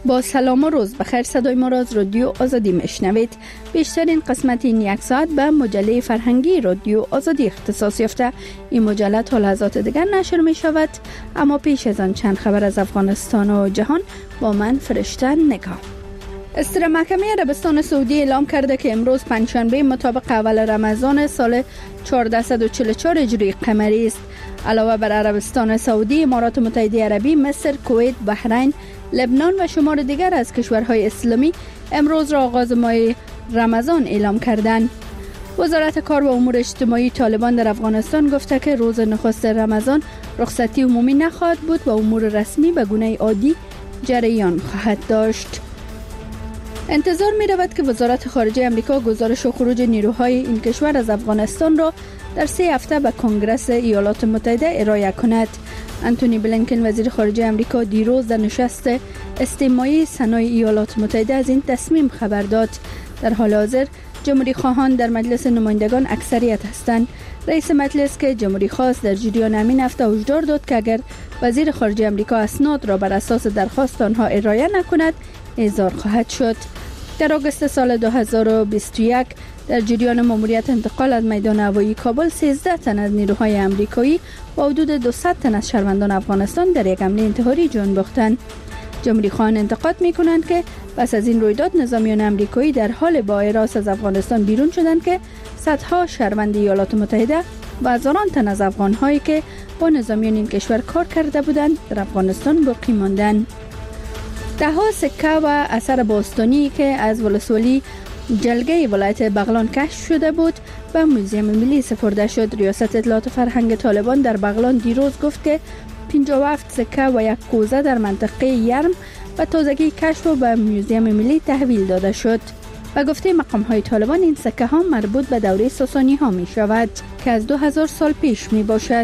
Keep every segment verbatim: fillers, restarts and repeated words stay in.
با سلام و روز بخیر، صدای ما را از رادیو آزادی میشنوید. بیشترین قسمت این یک ساعت به مجله فرهنگی رادیو آزادی اختصاص یافته. این مجله تا لحظات دیگر نشر می شود، اما پیش از آن چند خبر از افغانستان و جهان با من فرشته نگاه. استر محکمه عربستان سعودی اعلام کرده که امروز پنجشنبه مطابق اول رمضان سال چهارصد و چهل و چهار هجری قمری است. علاوه بر عربستان سعودی، امارات متحده عربی، مصر، کویت، بحرین، لبنان و شمار دیگر از کشورهای اسلامی امروز را آغاز ماه رمضان اعلام کردند. وزارت کار و امور اجتماعی طالبان در افغانستان گفته که روز نخست رمضان رخصتی عمومی نخواهد بود و امور رسمی به گونه عادی جریان خواهد داشت. انتظار می رود که وزارت خارجه امریکا گزارش و خروج نیروهای این کشور از افغانستان را در سه هفته به کنگره ایالات متحده ارائه کند. انتونی بلینکن وزیر خارجه امریکا دیروز در نشست استماعی سنای ایالات متحده از این تصمیم خبر داد. در حال حاضر جمهوری خواهان در مجلس نمایندگان اکثریت هستند. رئیس مجلس که جمهوری خواست در جریان همین هفته هشدار داد که اگر وزیر خارجه امریکا اسناد را بر اساس درخواست آنها ارائه نکند احضار خواهد شد. در آگوست سال دو هزار و بیست و یک در جریان ماموریت انتقال از میدان هوایی کابل سیزده تن از نیروهای امریکایی و حدود دویست تن از شهروندان افغانستان در یک حمله انتحاری جان باختند. جمهوری خواهان انتقاد می‌کنند که پس از این رویداد نظامیان امریکایی در حال با حراس از افغانستان بیرون شدند که صدها شهروند ایالات متحده و هزاران تن از افغان‌هایی که با نظامیان این کشور کار کرده بودند در افغانستان باقی ماندند. ده ها سکه و اثر باستانی که از ولسوالی جلگه ولایت بغلان کشف شده بود به موزیم ملی سپرده شد. ریاست اطلاعات فرهنگ طالبان در بغلان دیروز گفت که پنجاه و هفت سکه و یک کوزه در منطقه یرم و تازگی کشف و به موزیم ملی تحویل داده شد. و گفته مقام های طالبان این سکه ها مربوط به دوره ساسانی ها می شود که از دو هزار سال پیش می باشد.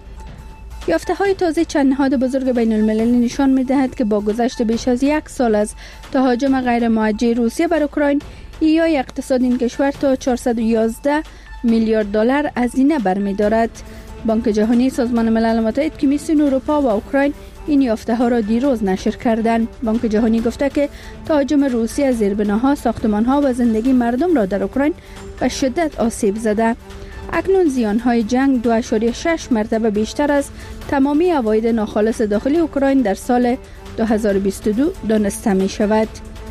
یافته های تازه چند نهاد بزرگ بین المللی نشان می دهد که با گذشت بیش از یک سال از تهاجم غیر موجه روسیه بر اوکراین، ایای اقتصاد این کشور تا چهارصد و یازده میلیارد دلار هزینه برمی دارد. بانک جهانی، سازمان ملل متحد، کمیسیون اروپا و اوکراین این یافته ها را دیروز نشر کردند. بانک جهانی گفته که تهاجم روسیه زیربناها، ساختمان ها و زندگی مردم را در اوکراین به شدت آسیب زده. اکنون زیان های جنگ دو ممیز شش مرتبه بیشتر از تمامی عواید ناخالص داخلی اوکراین در سال دو هزار و بیست و دو دانسته می شود.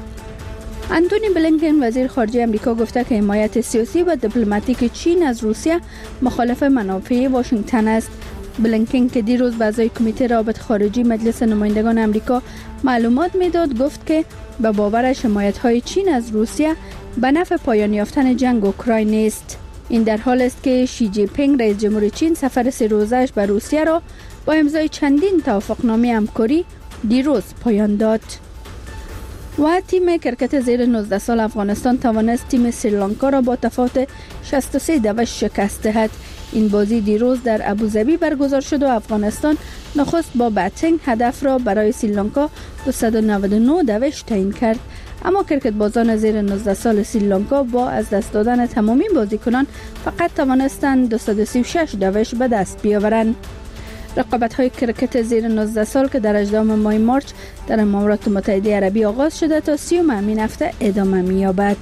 انتونی بلینکن وزیر خارجه امریکا گفته که حمایت سیاسی و دیپلماتیک چین از روسیه مخالف منافع واشنگتن است. بلینکن که دیروز به اعضای کمیته روابط خارجی مجلس نمایندگان امریکا معلومات میداد گفت که به باورش حمایت های چین از روسیه به نفع پایان یافتن جنگ اوکراین است. این در حال است که شی جی پینگ رئیس جمهور چین سفر سه روزه‌اش به روسیه را با امضای چندین توافقنامه همکاری دیروز پایان داد. و تیم کرکت زیر نوزده سال افغانستان توانست تیم سریلانکا را با تفاوت شصت و سه دوش شکست دهد. این بازی دیروز در ابوظبی برگزار شد و افغانستان نخست با باتینگ هدف را برای سریلانکا دویست و نود و نه دوش تعیین کرد. اما کرکت بازان زیر نوزده سال سریلانکا با از دست دادن تمامی بازیکنان فقط توانستند دویست و سی و شش دوش به دست بیاورند. رقابت‌های کرکت زیر نوزده سال که در هجدهم ماه مارچ در امارات متحده عربی آغاز شده تا سیوم همین هفته ادامه می‌یابد.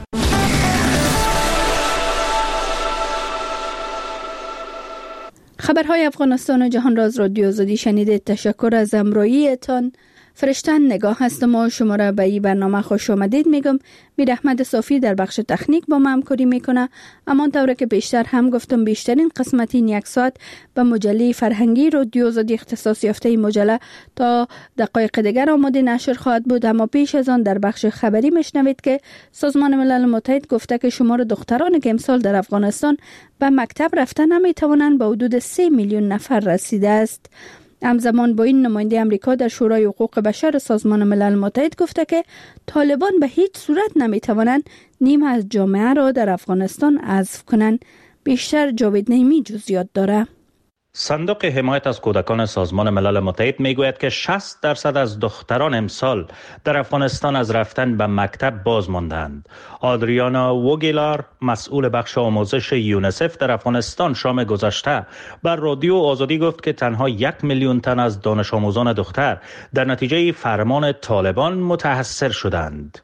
خبرهای افغانستان و جهان را از رادیو آزادی شنیدید. تشکر از همراهیتان. فرشته نگاه هستم و شما را به این برنامه خوش آمدید میگم. میر احمد صافی در بخش تکنیک با ما همکاری میکنه. اما طوری که بیشتر هم گفتم بیشترین قسمت این یک ساعت به مجله فرهنگی رادیو آزادی اختصاص یافته این مجله تا دقایق دیگر آماده نشر خواهد بود. اما پیش از آن در بخش خبری میشنوید که سازمان ملل متحد گفته که شمار دخترانی که امسال در افغانستان به مکتب رفتن نمیتوانند به حدود سه میلیون نفر رسیده است. همزمان با این نماینده امریکا در شورای حقوق بشر سازمان ملل متحد گفته که طالبان به هیچ صورت نمیتوانند نیم از جامعه را در افغانستان حذف کنند. بیشتر جاوید نعیمی جزئیات داره. صندوق حمایت از کودکان سازمان ملل متحد میگوید که شصت درصد از دختران امسال در افغانستان از رفتن به مکتب باز ماندند. آدریانا ووگیلار، مسئول بخش آموزش یونیسف در افغانستان، شام گذشته بر رادیو آزادی گفت که تنها یک میلیون تن از دانش آموزان دختر در نتیجه فرمان طالبان متاثر شدند.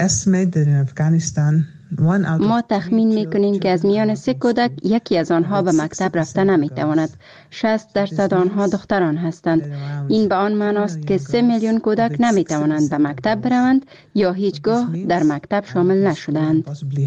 ما تخمین میکنیم که از میان سه کودک یکی از آنها به مکتب رفته نمیتواند. شصت درصد آنها دختران هستند. این به آن معناست که سه میلیون کودک نمیتوانند به مکتب بروند یا هیچگاه در مکتب شامل نشدند.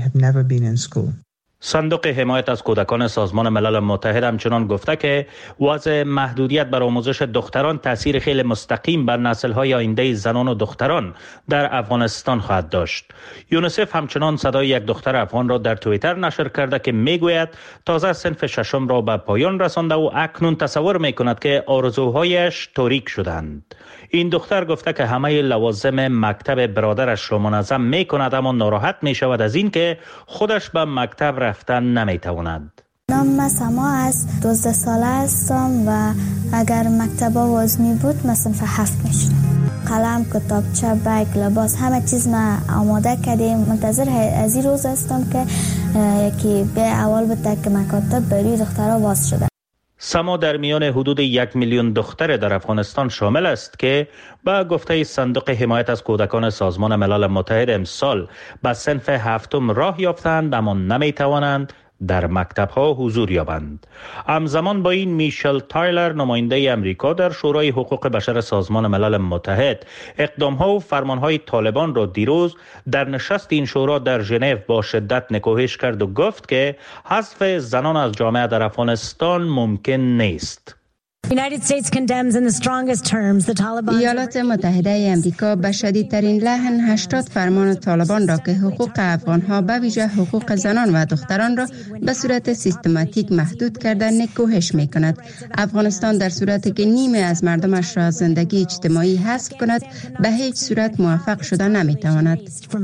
صندوق حمایت از کودکان سازمان ملل متحد همچنان گفته که وضع محدودیت بر آموزش دختران تاثیر خیلی مستقیم بر نسل‌های آینده زنان و دختران در افغانستان خواهد داشت. یونیسف همچنان صدای یک دختر افغان را در توییتر نشر کرده که میگوید تازه صنف ششم را به پایان رسانده و اکنون تصور میکند که آرزوهایش تاریک شدند. این دختر گفته که همه لوازم مکتب برادرش را منظم میکند، اما ناراحت میشود از این که خودش به مکتب رفتن نمیتواند. نام سما است، دوازده ساله هستم و اگر مکتب باز می بود من صنف هفت میشدم. قلم، کتابچه، بیگ، لباس، همه چیز ما آماده کردیم. منتظر از این روز هستم که یکی به اول بده که مکاتب برای دخترها باز شده. سما در میان حدود یک میلیون دختر در افغانستان شامل است که با گفته صندوق حمایت از کودکان سازمان ملل متحد امسال به صنف هفتم راه یافتند اما نمیتوانند در مکتب ها حضور یابند. همزمان با این میشل تایلر، نماینده امریکا در شورای حقوق بشر سازمان ملل متحد، اقدام ها و فرمان های طالبان را دیروز در نشست این شورا در ژنو با شدت نکوهش کرد و گفت که حذف زنان از جامعه در افغانستان ممکن نیست. ایالات متحده امریکا به شدیدترین لحن هشتاد فرمان طالبان را که حقوق افغانها به ویژه حقوق زنان و دختران را به صورت سیستماتیک محدود کردن نکوهش می کند. افغانستان در صورتی که نیمه از مردمش را زندگی اجتماعی حذف کند به هیچ صورت موفق شده نمی تواند.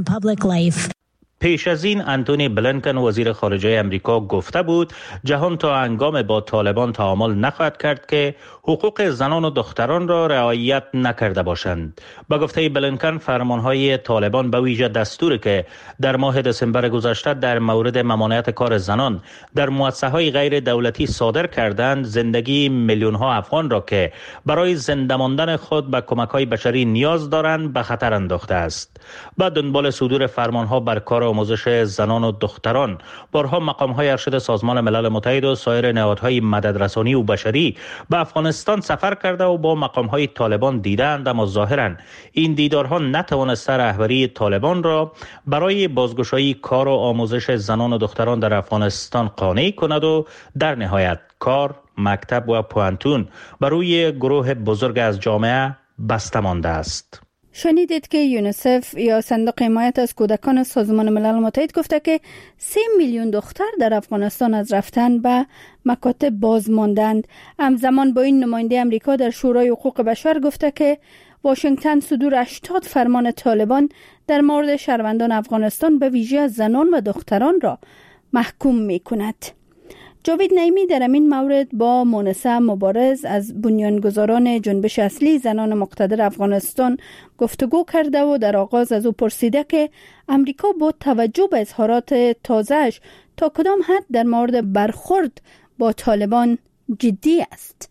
پیش از این انتونی بلینکن، وزیر خارجه امریکا، گفته بود جهان تا هنگام با طالبان تعامل نخواهد کرد که حقوق زنان و دختران را رعایت نکرده باشند. با گفته بلینکن، فرمانهای طالبان به ویژه دستوری که در ماه دسامبر گذشته در مورد ممانعت کار زنان در مؤسسه‌های غیر دولتی صادر کردند، زندگی میلیون ها افغان را که برای زنده ماندن خود به کمک‌های بشری نیاز دارند به خطر انداخته است. با دنبال صدور فرمانها بر کار آموزش زنان و دختران، بارها مقام‌های ارشد سازمان ملل متحد و سایر نهادهای مددرسانی و بشری به افغانستان سفر کرده و با مقام‌های طالبان دیدند، اما ظاهراً این دیدارها نتوانسته رهبری طالبان را برای بازگشایی کار و آموزش زنان و دختران در افغانستان قانع کند و در نهایت کار، مکتب و پوانتون بر روی گروه بزرگ از جامعه بسته مانده است. شنیدید که یونیسف یا صندوق حمایت از کودکان سازمان ملل متحد گفته که سه میلیون دختر در افغانستان از رفتن به مکاتب باز ماندند. همزمان با این نماینده امریکا در شورای حقوق بشر گفته که واشنگتن صدور هشتاد فرمان طالبان در مورد شهروندان افغانستان به ویژه زنان و دختران را محکوم می کند. جاوید نعیمی در این مورد با مونسه مبارز از بنیانگذاران جنبش اصلی زنان مقتدر افغانستان گفتگو کرده و در آغاز از او پرسیده که امریکا با توجه به اظهارات تازه‌اش تا کدام حد در مورد برخورد با طالبان جدی است.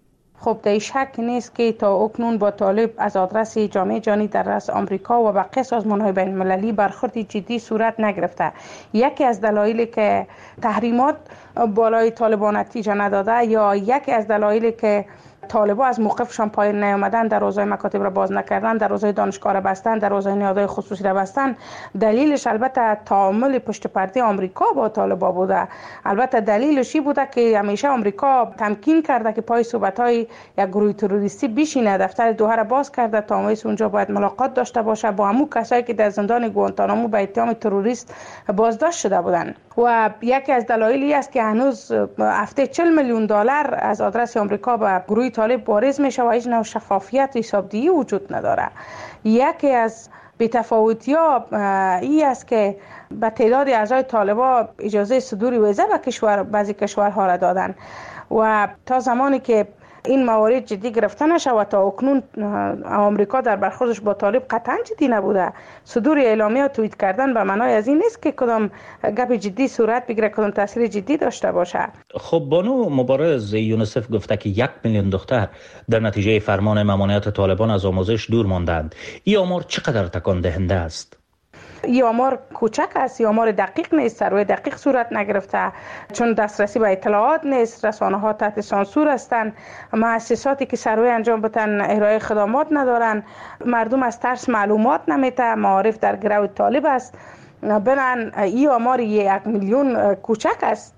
خب در شک نیست که تا اکنون با طالب از آدرس جامعه جهانی در رأس آمریکا و بقیه سازمان‌های بین‌المللی برخوردی جدی صورت نگرفته. یکی از دلایلی که تحریمات بالای طالبان نتیجه نداده یا یکی از دلایلی که طالبان از موقفشان پایین نیامدن، در حوزه مکاتب را باز نکردن، در حوزه دانشگاه را بستن، در حوزه نهادهای خصوصی را بستن، دلیلش البته تعامل پشت پرده آمریکا با طالبان بوده. البته دلیلش این بوده که همیشه آمریکا تمکین کرده که پای صحبت‌های یک گروه تروریستی بشینه، دفتر دوحه را باز کرده تا امروز اونجا باید ملاقات داشته باشه با همون کسایی که در زندان گوانتانامو به اتهام تروریست بازداشت شده بودند. و یکی از دلایلی است که هنوز هفته چهل میلیون دلار از آدرس آمریکا به گروه طالب واریز میشه و هیچ نوع شفافیت و حسابدهی وجود نداره. یکی از بی‌تفاوتی‌ها این است که به تعداد اعضای طالبان اجازه صدور ویزه به کشور بعضی کشورها را دادن و تا زمانی که این موارد جدی گرفته نشه و تا اکنون آمریکا در برخوردش با طالب قطعا جدی نبوده. صدور اعلامیه و توییت کردن به معنای از این نیست که کدام گپ جدی صورت بگیره، کدام تاثیر جدی داشته باشه. خب بانو مبارز، یونیسف گفته که یک میلیون دختر در نتیجه فرمان ممانعت طالبان از آموزش دور ماندند. این آمار چقدر تکان دهنده است؟ این آمار کوچک است، این آمار دقیق نیست، سروی دقیق صورت نگرفته، چون دسترسی به اطلاعات نیست، رسانه ها تحت سانسور هستند، مؤسساتی که سروی انجام بدن ارائه خدمات ندارن، مردم از ترس معلومات نمیته، معارف در گرو طالب است. بنان این آمار یک میلیون کوچک است.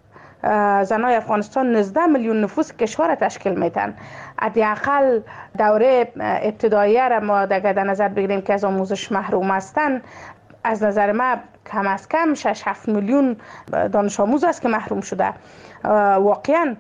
زنای افغانستان نوزده میلیون نفوس کشور تشکیل میتن. حداقل دوره ابتداییه را ما در نظر بگیریم که از آموزش محروم هستند، از نظر ما کم از کم شش هفت میلیون دانش آموز است که محروم شده. واقعا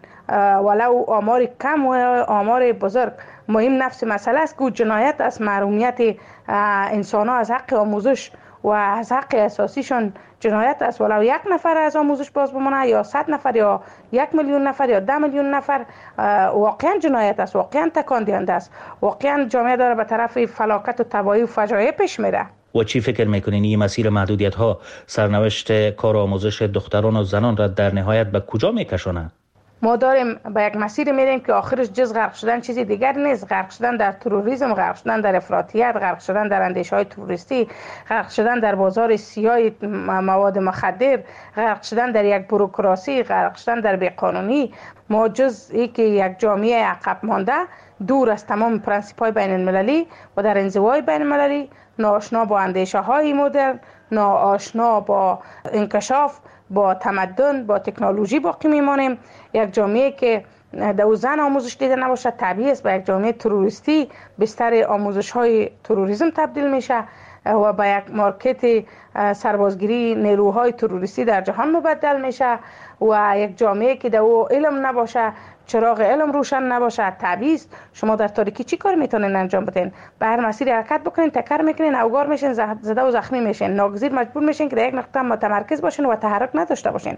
ولو آمار کم و آمار بزرگ، مهم نفس مسئله است که جنایت از محرومیت انسان ها از حق آموزش و از حق اساسیشون جنایت است. ولو یک نفر از آموزش باز بمانه یا صد نفر یا یک میلیون نفر یا ده میلیون نفر، واقعا جنایت است، واقعا تکان دهنده است، واقعا جامعه داره به طرف فلاکت و تباهی و فجایع پیش میره. و چی فکر میکنین این مسیر محدودیت ها سرنوشت کار آموزش دختران و زنان را در نهایت به کجا میکشونه؟ ما داریم به یک مسیر میریم که آخرش جز غرق شدن چیزی دیگر نیست. غرق شدن در تروریسم، غرق شدن در افراطیت، غرق شدن در اندیشه‌های تروریستی، غرق شدن در بازار سیاه مواد مخدر، غرق شدن در یک بوروکراسی، غرق شدن در بیقانونی. ما جز اینکه یک جامعه عقب مانده، دور از تمام پرنسیپ‌های بین المللی و در انزوای بین المللی، ناآشنا با اندیشه‌های مدرن، ناآشنا با انکشاف، با تمدن، با تکنولوژی باقی میمانیم. یک جامعه که در زن آموزش دیده نباشه طبیعی است به یک جامعه تروریستی، بستر آموزش های تروریسم تبدیل میشه و به یک مارکت سربازگیری نیروهای تروریستی در جهان مبدل میشه. و یک جامعه که در او علم نباشه، چراغ علم روشن نباشه، طبیعی است شما در تاریکی چی کار میتونین انجام بدین؟ به هر مسیر حرکت بکنین، تکر میکنین، اوگار میشین، زده و زخمی میشین، ناگزیر مجبور میشین که در یک نقطه متمرکز باشین و تحرک نداشته باشین.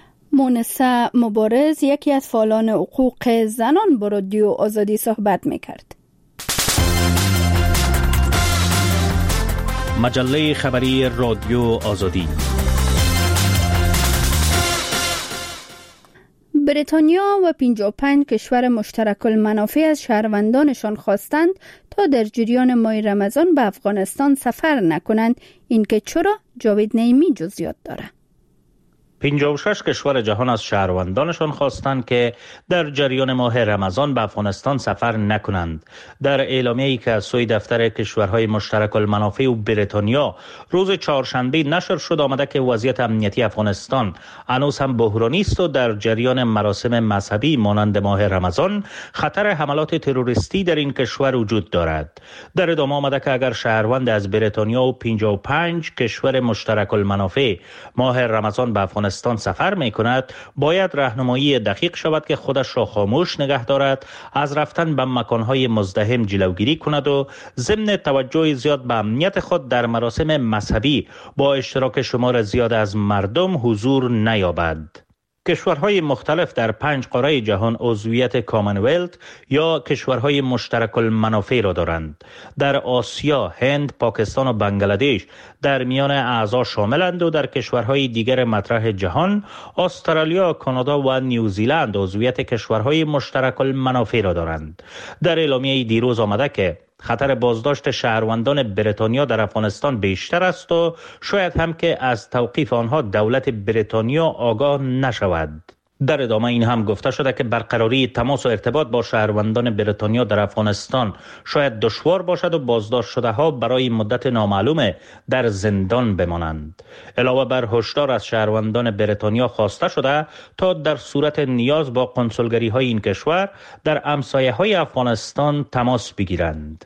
مونسه مبارز، یکی از فعالان حقوق زنان، با رادیو آزادی صحبت میکرد. مجله خبری رادیو آزادی. بریتانیا و پنجاه و پنج کشور مشترک المنافع از شهروندانشان خواستند تا در جریان ماه رمضان به افغانستان سفر نکنند. این که چرا؟ جاوید نعیمی جزئیات داره. پنجاه و شش کشور جهان از شهروندانشان خواستند که در جریان ماه رمضان به افغانستان سفر نکنند. در اعلامیه‌ای که از سوی دفتر کشورهای مشترک المنافع و بریتانیا روز چهارشنبه نشر شد آمده که وضعیت امنیتی افغانستان هنوز هم بحرانی است و در جریان مراسم مذهبی مانند ماه رمضان خطر حملات تروریستی در این کشور وجود دارد. در ادامه آمده که اگر شهروند از بریتانیا و پنجاه و پنج کشور مشترک المنافع ماه رمضان به افغانستان سفر می کند، باید راهنمایی دقیق شود که خودش را خاموش نگه دارد، از رفتن به مکانهای مزدحم جلوگیری کند و ضمن توجه زیاد به امنیت خود در مراسم مذهبی با اشتراک شمار زیاد از مردم حضور نیابد. کشورهای مختلف در پنج قاره جهان عضویت کامنولت یا کشورهای مشترک المنافع را دارند. در آسیا، هند، پاکستان و بنگلادش در میان اعضا شاملند و در کشورهای دیگر مطرح جهان، استرالیا، کانادا و نیوزیلند عضویت کشورهای مشترک المنافع را دارند. در اعلامیه دیروز آمده که خطر بازداشت شهروندان بریتانیا در افغانستان بیشتر است و شاید هم که از توقیف آنها دولت بریتانیا آگاه نشود. در ادامه این هم گفته شده که برقراری تماس و ارتباط با شهروندان بریتانیا در افغانستان شاید دشوار باشد و بازداشت شده ها برای مدت نامعلوم در زندان بمانند. علاوه بر هشدار از شهروندان بریتانیا خواسته شده تا در صورت نیاز با کنسولگری های این کشور در همسایه های افغانستان تماس بگیرند.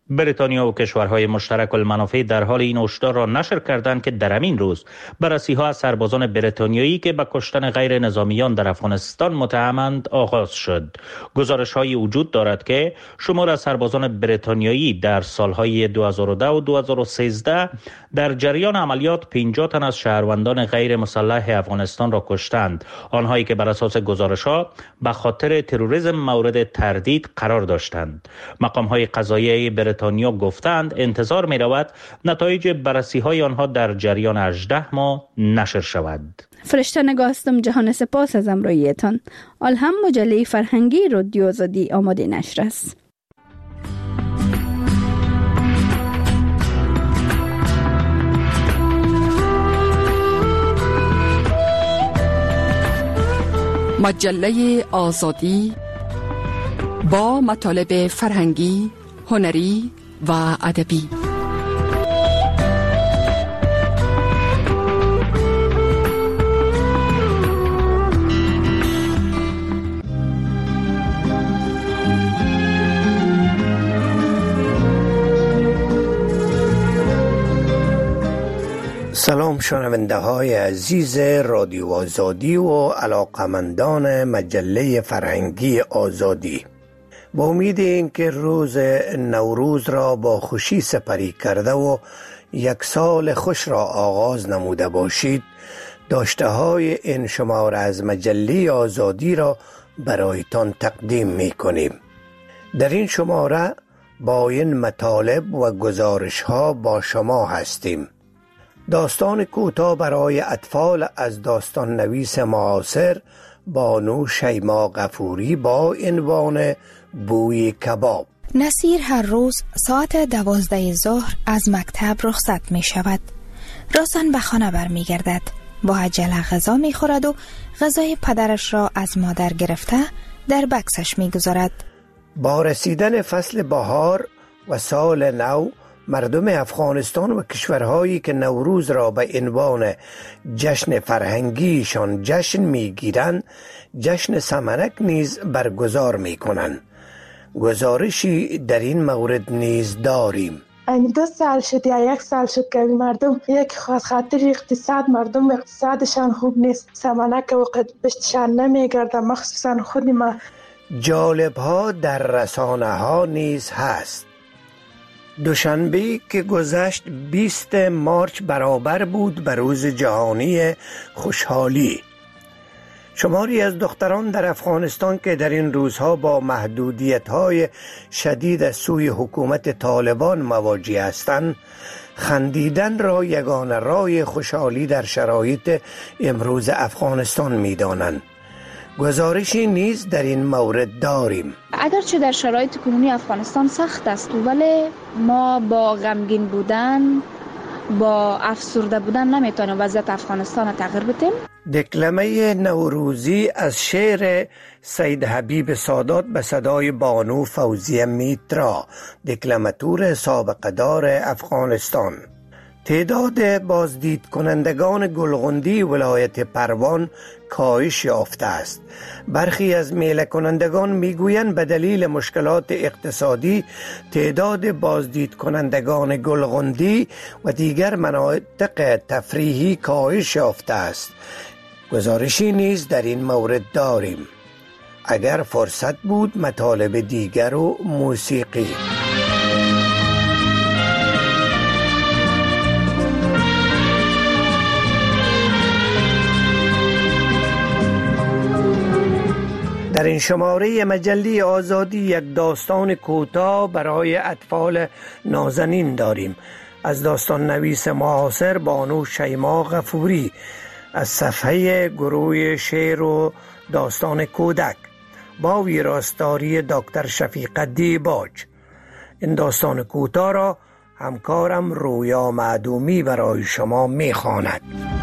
بریتانیا و کشورهای مشترک المنافع در حال این هشدار را نشر کردند که در همین روز بررسی‌ها از سربازان بریتانیایی که به کشتن غیر نظامیان در افغانستان متهمند آغاز شد. گزارش‌هایی وجود دارد که شمار از سربازان بریتانیایی در سالهای دو هزار و ده و دو هزار و سیزده در جریان عملیات پنجاه تن از شهروندان غیر مسلح افغانستان را کشتند، آنهایی که بر اساس گزارش‌ها به خاطر تروریسم مورد تردید قرار داشتند. مقام‌های قضاییه بریتانیا گفتند انتظار می رود نتایج بررسی های آنها در جریان هجده ماه نشر شود. فرشته نگاهستم جهان، سپاس از امرویتان. آل هم مجله فرهنگی رادیو آزادی آماده نشر است. مجله آزادی با مطالب فرهنگی، هنری و ادبی. سلام شنونده های عزیز رادیو آزادی و علاقمندان مجله فرهنگی آزادی، با امید اینکه روز نوروز را با خوشی سپری کرده و یک سال خوش را آغاز نموده باشید، داشته های این شماره از مجله آزادی را برایتان تقدیم می کنیم. در این شماره با این مطالب و گزارش ها با شما هستیم. داستان کوتاه برای اطفال از داستان نویس معاصر بانو شیما غفوری با عنوان بوی کباب. نصیر هر روز ساعت دوازده ظهر از مکتب رخصت می شود. راسن به خانه بر می گردد. با عجله غذا می خورد و غذای پدرش را از مادر گرفته در بکسش می گذارد. با رسیدن فصل بهار و سال نو، مردم افغانستان و کشورهایی که نوروز را به عنوان جشن فرهنگیشان جشن میگیرند، جشن سمنک نیز برگزار میکنند. گزارشی در این مورد نیز داریم. این دو سال شد یا یک سال شد که مردم یک خاطر اقتصاد، مردم اقتصادشان خوب نیست، سمنک و قدبشتشان نمیگرده، مخصوصا خود ما. جالب ها در رسانه ها نیز هست. دوشنبه که گذشت بیست مارچ برابر بود به روز جهانی خوشحالی. شماری از دختران در افغانستان که در این روزها با محدودیت‌های شدید از سوی حکومت طالبان مواجه هستند، خندیدن را یگانه راه خوشحالی در شرایط امروز افغانستان می‌دانند. گزارشی نیز در این مورد داریم. اگرچه در شرایط کنونی افغانستان سخت است، ولی ما با غمگین بودن، با افسرده بودن نمیتونیم وضعیت افغانستان را تغییر بدیم. دکلمه نوروزی از شعر سید حبیب سادات به صدای بانو فوزیه میترا، دکلماتور سابقه دار افغانستان. تعداد بازدید کنندگان گلغندی ولایت پروان کاهش یافته است. برخی از میله کنندگان میگویند به دلیل مشکلات اقتصادی تعداد بازدید کنندگان گلغندی و دیگر مناطق تفریحی کاهش یافته است. گزارشی نیز در این مورد داریم. اگر فرصت بود مطالب دیگر و موسیقی. در این شماره مجله آزادی یک داستان کوتاه برای اطفال نازنین داریم از داستان نویس معاصر بانو شیما غفوری از صفحه گروه شعر و داستان کودک با ویراستاری دکتر شفیق دیباج. این داستان کوتاه را همکارم رویا معدومی برای شما می‌خواند.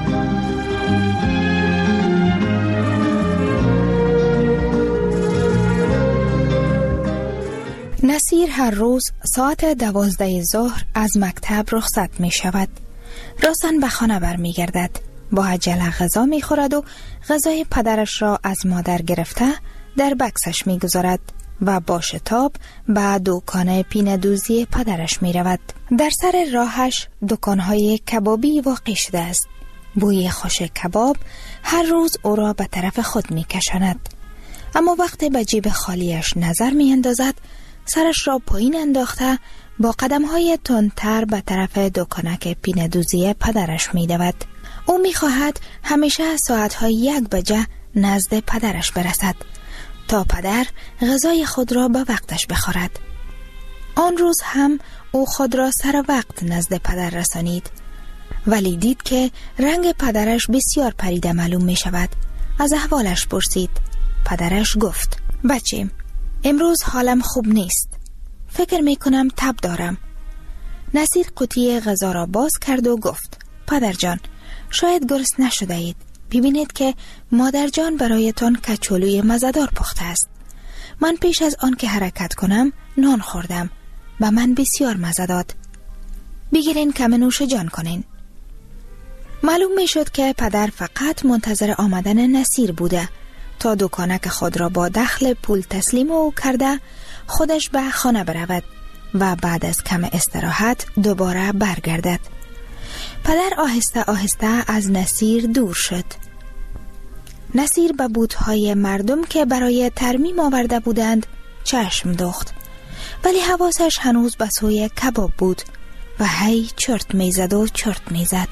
نصیر هر روز ساعت دوازده ظهر از مکتب رخصت می شود. راسن به خانه بر می گردد. با عجله غذا می خورد و غذای پدرش را از مادر گرفته در بکسش می گذارد. و با شتاب به دکان پینه‌دوزی پدرش می رود. در سر راهش دکانهای کبابی واقع شده است. بوی خوش کباب هر روز او را به طرف خود می کشاند. اما وقتی به جیب خالیش نظر می اندازد، سرش را پایین انداخته با قدمهای تندتر به طرف دکانک پینه‌دوزی پدرش می دود. او می خواهد همیشه ساعتهای یک بجه نزد پدرش برسد تا پدر غذای خود را به وقتش بخورد. آن روز هم او خود را سر وقت نزد پدر رسانید، ولی دید که رنگ پدرش بسیار پریده معلوم می شود. از احوالش پرسید. پدرش گفت: بچیم، امروز حالم خوب نیست. فکر می کنم تب دارم. نصیر قوطی غذا را باز کرد و گفت: پدر جان، شاید گرسنه نشده اید. ببینید که مادر جان برایتان کچولوی مزه‌دار پخته است. من پیش از آن که حرکت کنم نان خوردم و من بسیار مزه داد. بگیرین کم نوش جان کنین. معلوم می شد که پدر فقط منتظر آمدن نصیر بوده تا دکانک خود را با دخل پول تسلیم او کرده خودش به خانه برود و بعد از کم استراحت دوباره برگردد. پدر آهسته آهسته از نصیر دور شد. نصیر به بوتهای مردم که برای ترمیم آورده بودند چشم دوخت، ولی حواسش هنوز به سوی کباب بود و هی چرت میزد و چرت میزد.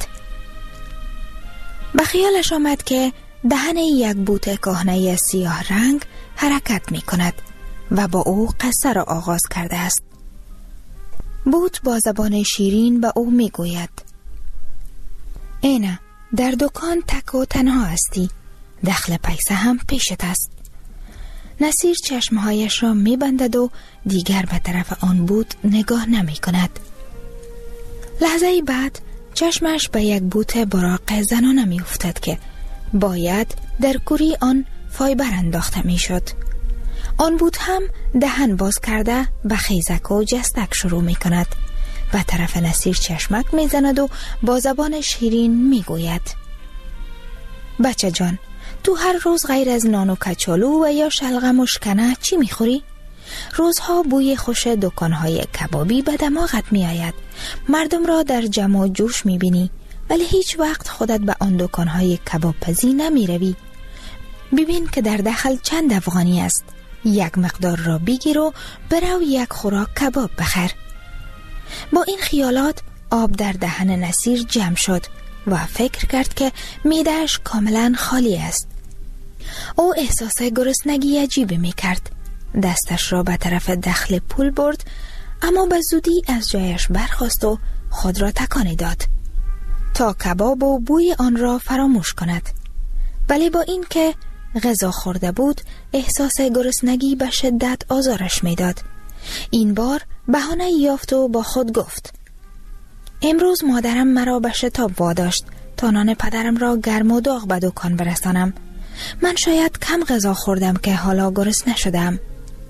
به خیالش آمد که دهن یک بوت کهنه سیاه رنگ حرکت می کند و با او قصه را آغاز کرده است. بوت با زبان شیرین به او می گوید: اینه، در دکان تک و تنها هستی، دخل پیسه هم پیشت است. نصیر چشمهایش را می بندد و دیگر به طرف آن بوت نگاه نمی کند. لحظه بعد چشمش به یک بوت براق زنانه می افتد که باید در کوری آن فایبر انداخته می شد. آن بوت هم دهن باز کرده به خیزک و جستک شروع می کند. به طرف نصیر چشمک می زند و با زبان شیرین می گوید: بچه جان، تو هر روز غیر از نان و کچالو و یا شلغم و شکنه چی می خوری؟ روزها بوی خوش دکانهای کبابی به دماغت می آید. مردم را در جمع و جوش می بینی، ولی هیچ وقت خودت به آن دکانهای کباب پزی نمی روی. ببین که در داخل چند افغانی است. یک مقدار را بگیر و برو یک خوراک کباب بخر. با این خیالات آب در دهن نصیر جمع شد و فکر کرد که معده‌اش کاملا خالی است. او احساس گرسنگی عجیبی می کرد. دستش را به طرف دخل پول برد، اما به زودی از جایش برخاست و خود را تکانی داد تا کباب و بوی آن را فراموش کند. ولی با این که غذا خورده بود، احساس گرسنگی به شدت آزارش میداد. این بار بهانه یافت و با خود گفت: امروز مادرم مرا به شتاب واداشت تا نان پدرم را گرم و داغ به دکان برسانم. من شاید کم غذا خوردم که حالا گرسنه شدم.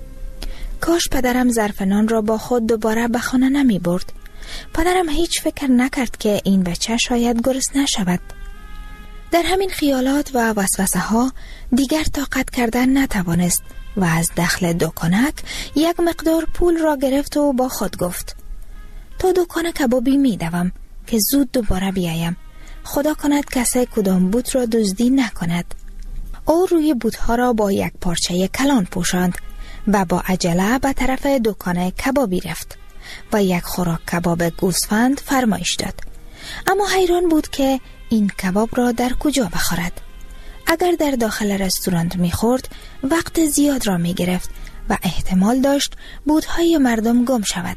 کاش پدرم ظرف نان را با خود دوباره به خانه نمی برد. پدرم هیچ فکر نکرد که این بچه شاید گرسنه شود. در همین خیالات و وسوسه ها دیگر طاقت کردن نتوانست و از دخل دکانک یک مقدار پول را گرفت و با خود گفت: تا دکان کبابی می دوم که زود دوباره بیایم. خدا کند کسی کدام بوت را دزدی نکند. او روی بوتها را با یک پارچه کلان پوشاند و با عجله به طرف دکان کبابی رفت و یک خوراک کباب گوسفند فرمایش داد. اما حیران بود که این کباب را در کجا بخورد. اگر در داخل رستوران میخورد وقت زیاد را میگرفت و احتمال داشت بوتهای مردم گم شود.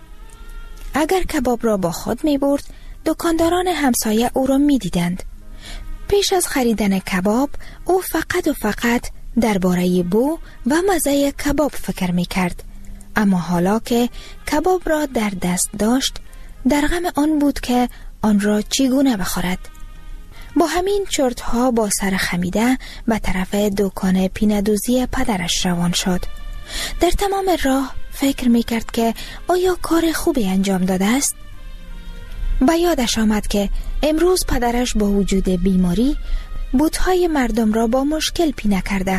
اگر کباب را با خود میبرد، دکانداران همسایه او را میدیدند. پیش از خریدن کباب او فقط و فقط درباره بو و مزه کباب فکر میکرد. اما حالا که کباب را در دست داشت، در غم آن بود که آن را چگونه بخورد. با همین چرتها با سر خمیده به طرف دکان پینه‌دوزی پدرش روان شد. در تمام راه فکر میکرد که آیا کار خوبی انجام داده است؟ به یادش آمد که امروز پدرش با وجود بیماری بوتهای مردم را با مشکل پینه کرده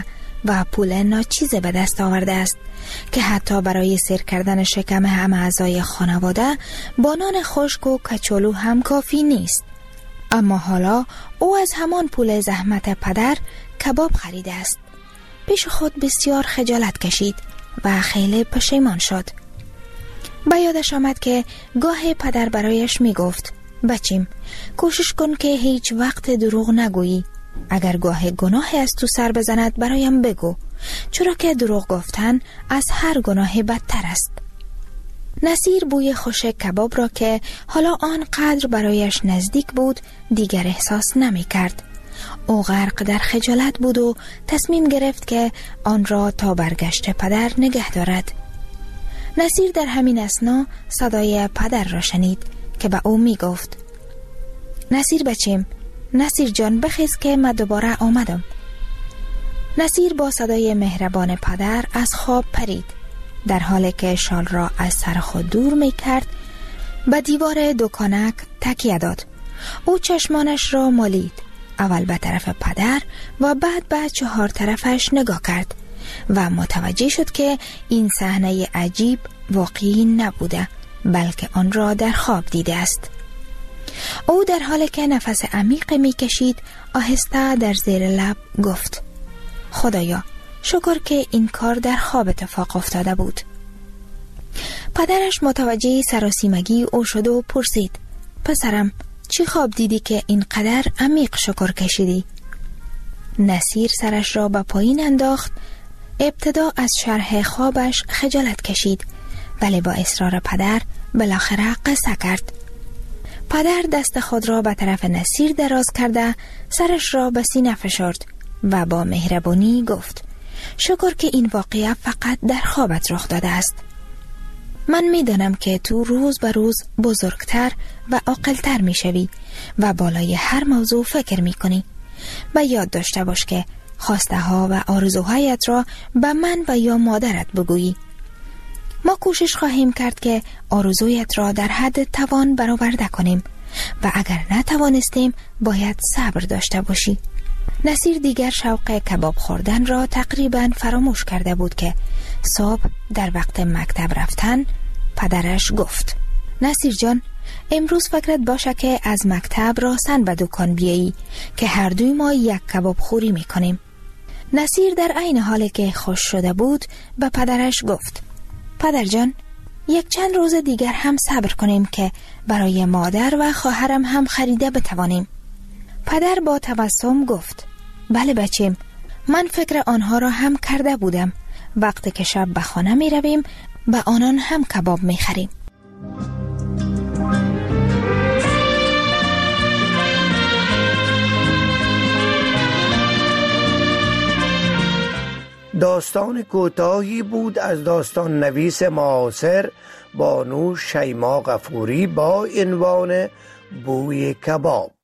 و پول ناچیز به دست آورده است که حتی برای سیر کردن شکم همه اعضای خانواده با نان خشک و کچالو هم کافی نیست. اما حالا او از همان پول زحمت پدر کباب خریده است. پیش خود بسیار خجالت کشید و خیلی پشیمان شد. به یادش آمد که گاه پدر برایش می گفت بچیم کوشش کن که هیچ وقت دروغ نگویی. اگر گاه گناهی از تو سر بزند برایم بگو، چرا که دروغ گفتن از هر گناه بدتر است. نصیر بوی خوش کباب را که حالا آنقدر برایش نزدیک بود دیگر احساس نمی کرد. او غرق در خجالت بود و تصمیم گرفت که آن را تا برگشت پدر نگه دارد. نصیر در همین اثنا صدای پدر را شنید که به او می گفت نصیر بچیم، نصیر جان بخیز که من دوباره آمدم. نصیر با صدای مهربان پدر از خواب پرید. در حالی که شال را از سر خود دور می کرد به دیوار دکانک تکیه داد. او چشمانش را مالید، اول به طرف پدر و بعد به چهار طرفش نگاه کرد و متوجه شد که این صحنه عجیب واقعی نبوده بلکه آن را در خواب دیده است. او در حالی که نفس عمیق می کشید آهسته در زیر لب گفت خدایا شکر که این کار در خواب اتفاق افتاده بود. پدرش متوجه سراسیمگی او شد و پرسید پسرم چی خواب دیدی که اینقدر عمیق شکر کشیدی؟ نصیر سرش را به پایین انداخت. ابتدا از شرح خوابش خجالت کشید ولی با اصرار پدر بالاخره قصه کرد. پدر دست خود را به طرف نصیر دراز کرده سرش را به سینه فشرد و با مهربانی گفت شکر که این واقعه فقط در خوابت رخ داده است. من می دانم که تو روز به روز بزرگتر و عاقل‌تر می شوی و بالای هر موضوع فکر می کنی. و یاد داشته باش که خواسته ها و آرزوهایت را به من و یا مادرت بگویی. ما کوشش خواهیم کرد که آرزویت را در حد توان برآورده کنیم و اگر نتوانستیم باید صبر داشته باشی. نصیر دیگر شوق کباب خوردن را تقریباً فراموش کرده بود که صبح در وقت مکتب رفتن پدرش گفت نصیر جان امروز فکرت باشه که از مکتب راسن به دکان بیایی که هر دوی ما یک کباب خوری میکنیم. نصیر در عین حالی که خوش شده بود به پدرش گفت پدر جان یک چند روز دیگر هم صبر کنیم که برای مادر و خواهرم هم خریده بتوانیم. پدر با تبسم گفت بله بچیم، من فکر آنها را هم کرده بودم. وقتی که شب به خانه می رویم به آنان هم کباب می خریم. داستان کوتاهی بود از داستان نویس معاصر بانو شیما غفوری با عنوان بوی کباب.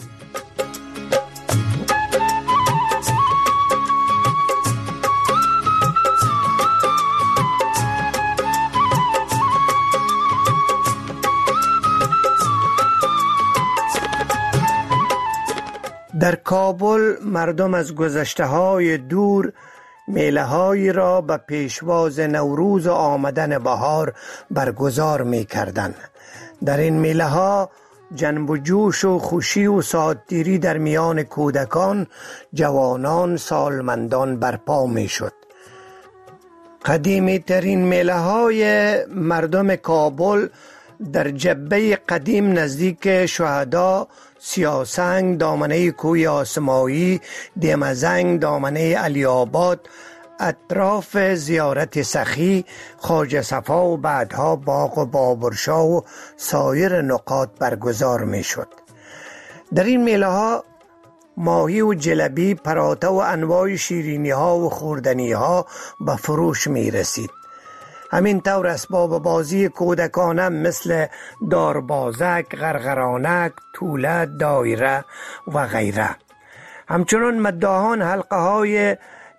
در کابل مردم از گذشته های دور میله هایی را به پیشواز نوروز و آمدن بهار برگزار می کردن. در این میله ها جنب و جوش و خوشی و ساعتگیری در میان کودکان، جوانان، سالمندان برپا می شد. قدیمی ترین میله های مردم کابل در جبه قدیم نزدیک شهدا، سیاسنگ دامنه کوی آسمایی، دیمزنگ دامنه علی آباد، اطراف زیارت سخی، خواجه صفا و بعدها باغ و بابرشاه و سایر نقاط برگزار می شد. در این میله ها ماهی و جلبی، پراته و انواع شیرینی ها و خوردنی ها به فروش می رسید. همین طور اسباب بازی کودکانه مثل داربازک، غرغرانک، توله، دایره و غیره. همچنان مداحان حلقه های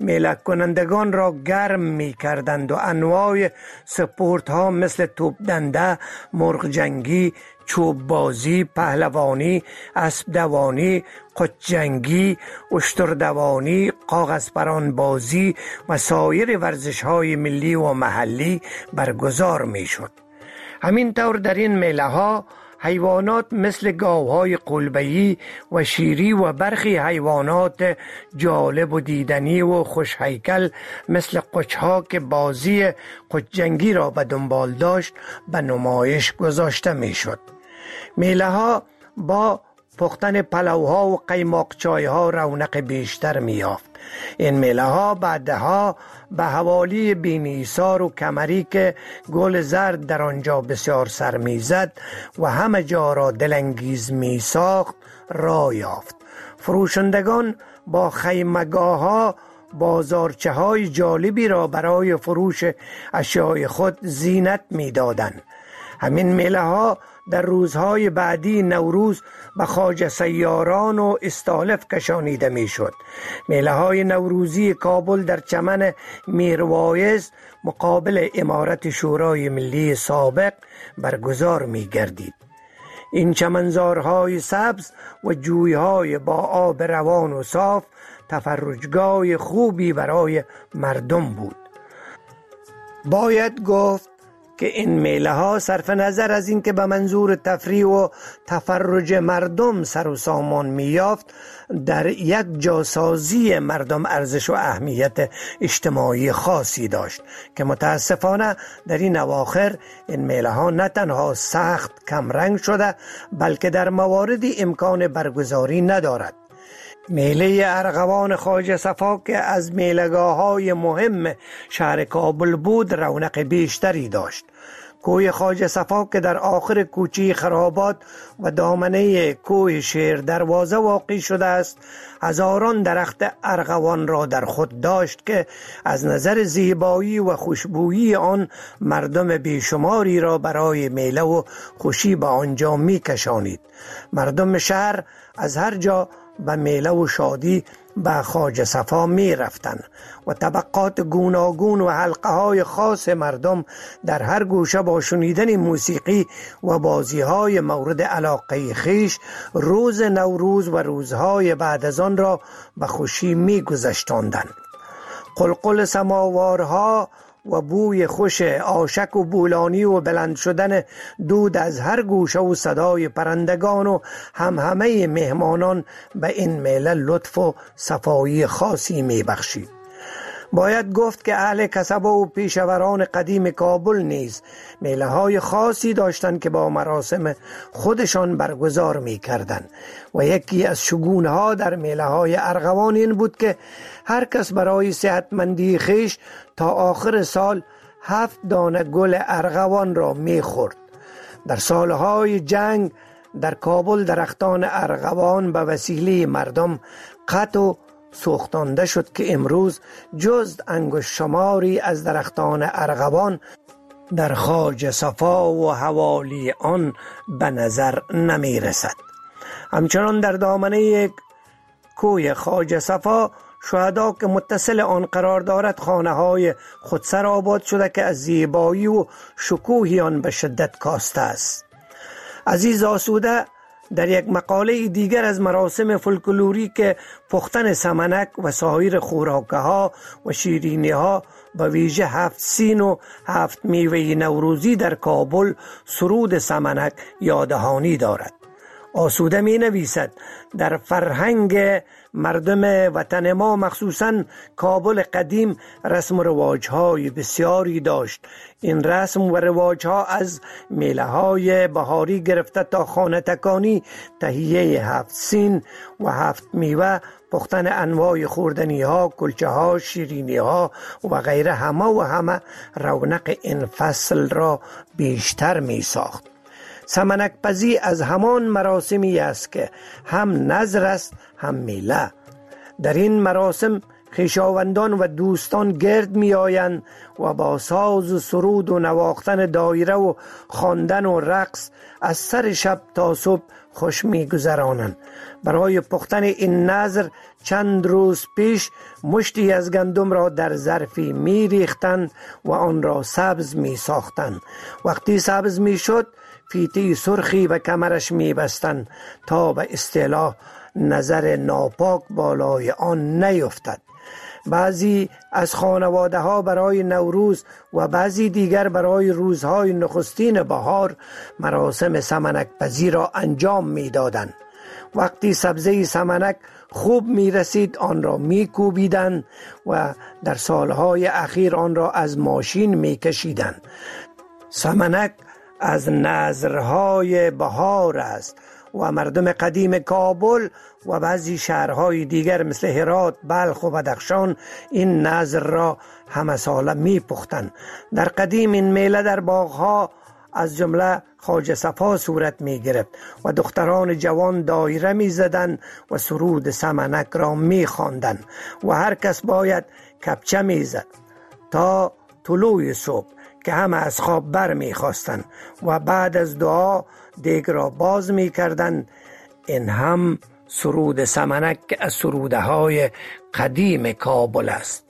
میله کنندگان را گرم می کردند و انواع سپورت ها مثل توپ دنده، مرغ جنگی، چوب بازی، پهلوانی، اسب دوانی، قط جنگی، اشتر دوانی، کاغذ پران بازی و سایر ورزش های ملی و محلی برگزار می شد. همین طور در این میله ها حیوانات مثل گاوهای قلبه‌ای و شیری و برخی حیوانات جالب و دیدنی و خوش هیکل مثل قچها که بازی قچ جنگی را به دنبال داشت به نمایش گذاشته می شد. میله ها با پختن پلوها و قیماق چای ها رونق بیشتر می یافت. این میله ها بعدها به حوالی بینیسار و کمری که گل زرد در آنجا بسیار سر می زد و همه جا را دلانگیز می ساخت راه یافت. فروشندگان با خیمگاه ها بازارچه های جالبی را برای فروش اشیاء خود زینت می دادند. همین میله ها در روزهای بعدی نوروز به خواجه سیاران و استالف کشانیده می شد. میله های نوروزی کابل در چمن میروایز مقابل امارت شورای ملی سابق برگزار می گردید. این چمنزارهای سبز و جویهای با آب روان و صاف تفرجگاه خوبی برای مردم بود. باید گفت که این میله ها صرف نظر از اینکه به منظور تفریح و تفرج مردم سر و سامان می یافت، در یک جاسازی مردم ارزش و اهمیت اجتماعی خاصی داشت که متاسفانه در این اواخر این میله ها نه تنها سخت کمرنگ شده بلکه در مواردی امکان برگزاری ندارد. میله ارغوان خواجه صفا که از میله‌گاه های مهم شهر کابل بود رونق بیشتری داشت. کوه خواجه صفا که در آخر کوچه خرابات و دامنه کوه شیر دروازه واقع شده است، هزاران درخت ارغوان را در خود داشت که از نظر زیبایی و خوشبویی آن مردم بیشماری را برای میله و خوشی به آنجا می کشانید. مردم شهر از هر جا به میله و شادی به خواجه صفا می رفتن و طبقات گوناگون و حلقه های خاص مردم در هر گوشه با شنیدن موسیقی و بازی های مورد علاقه خیش روز نوروز و روزهای بعد از آن را به خوشی می گذشتاندند. قلقل سماوارها و بوی خوش آشک و بولانی و بلند شدن دود از هر گوشه و صدای پرندگان و همهمه مهمانان به این میله لطف و صفایی خاصی می بخشید. باید گفت که اهل کسبه و پیشوران قدیم کابل نیز میله های خاصی داشتند که با مراسم خودشان برگزار می کردند و یکی از شگونه ها در میله های ارغوان این بود که هر کس برای صحتمندی خیش تا آخر سال هفت دانه گل ارغوان را می خورد. در سالهای جنگ در کابل درختان ارغوان به وسیله مردم قطع و سوختانده شد که امروز جز انگشت شماری از درختان ارغوان در خواجه صفا و حوالی آن به نظر نمی رسد. همچنان در دامنه یک کوه خواجه صفا شهدا که متصل آن قرار دارد خانه های خودسر آباد شده که از زیبایی و شکوهی آن به شدت کاسته است. عزیز آسوده در یک مقاله دیگر از مراسم فولکلوری که پختن سمنک و سایر خوراکه ها و شیرینی ها به ویژه هفت سین و هفت میوه نوروزی در کابل سرود سمنک یادهانی دارد. آسوده می نویسد در فرهنگ مردم وطن ما مخصوصاً کابل قدیم رسم و رواج‌های بسیاری داشت. این رسم و رواج‌ها از میله‌های بهاری گرفته تا خانه تکانی، تهیه هفت سین و هفت میوه، پختن انواع خوردنی ها، کلچه ها، شیرینی ها و غیره همه و همه رونق این فصل را بیشتر می ساخت. سمنک پزی از همان مراسمی است که هم نظر است هم میله. در این مراسم خویشاوندان و دوستان گرد می آیند و با ساز و سرود و نواختن دایره و خواندن و رقص از سر شب تا صبح خوش می گذرانند. برای پختن این نظر چند روز پیش مشتی از گندم را در ظرفی می ریختند و آن را سبز می ساختند. وقتی سبز می شد فیتی سرخی به کمرش می بستند تا به اصطلاح نظر ناپاک بالای آن نیفتد. بعضی از خانواده ها برای نوروز و بعضی دیگر برای روزهای نخستین بهار مراسم سمنک پزی را انجام می دادند. وقتی سبزه سمنک خوب می رسید آن را می کوبیدند و در سالهای اخیر آن را از ماشین می کشیدند. سمنک از نظرهای بهار است و مردم قدیم کابل و بعضی شهرهای دیگر مثل هرات، بلخ و بدخشان این نظر را همه ساله می پختند. در قدیم این میله در باغها از جمله خواجه صفا صورت می گرفت و دختران جوان دایره می زدند و سرود سمنک را می خواندند و هر کس باید کپچه می زد تا طلوع صبح که همه از خواب بر می خواستند و بعد از دعا دیگ را باز می کردند. این هم سرود سمنک که از سروده های قدیم کابل است.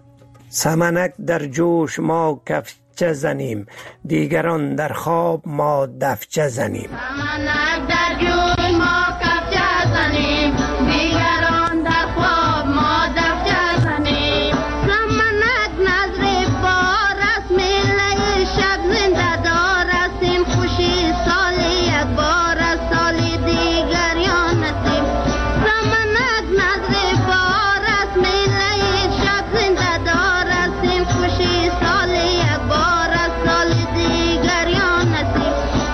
سمنک در جوش ما کفچه زنیم، دیگران در خواب ما دفچه زنیم. سمنک در جوش ما کفچه زنیم، دیگران در خواب ما دفچه زنیم. سمنک نظر بار است، میله شب زنده دار است. این خوشی سال یک بار است، سالی دیگر یا نسیم. سمنک نظر بار است، میله شب زنده دار است. این خوشی سال یک بار است، سالی دیگر یا نسیم.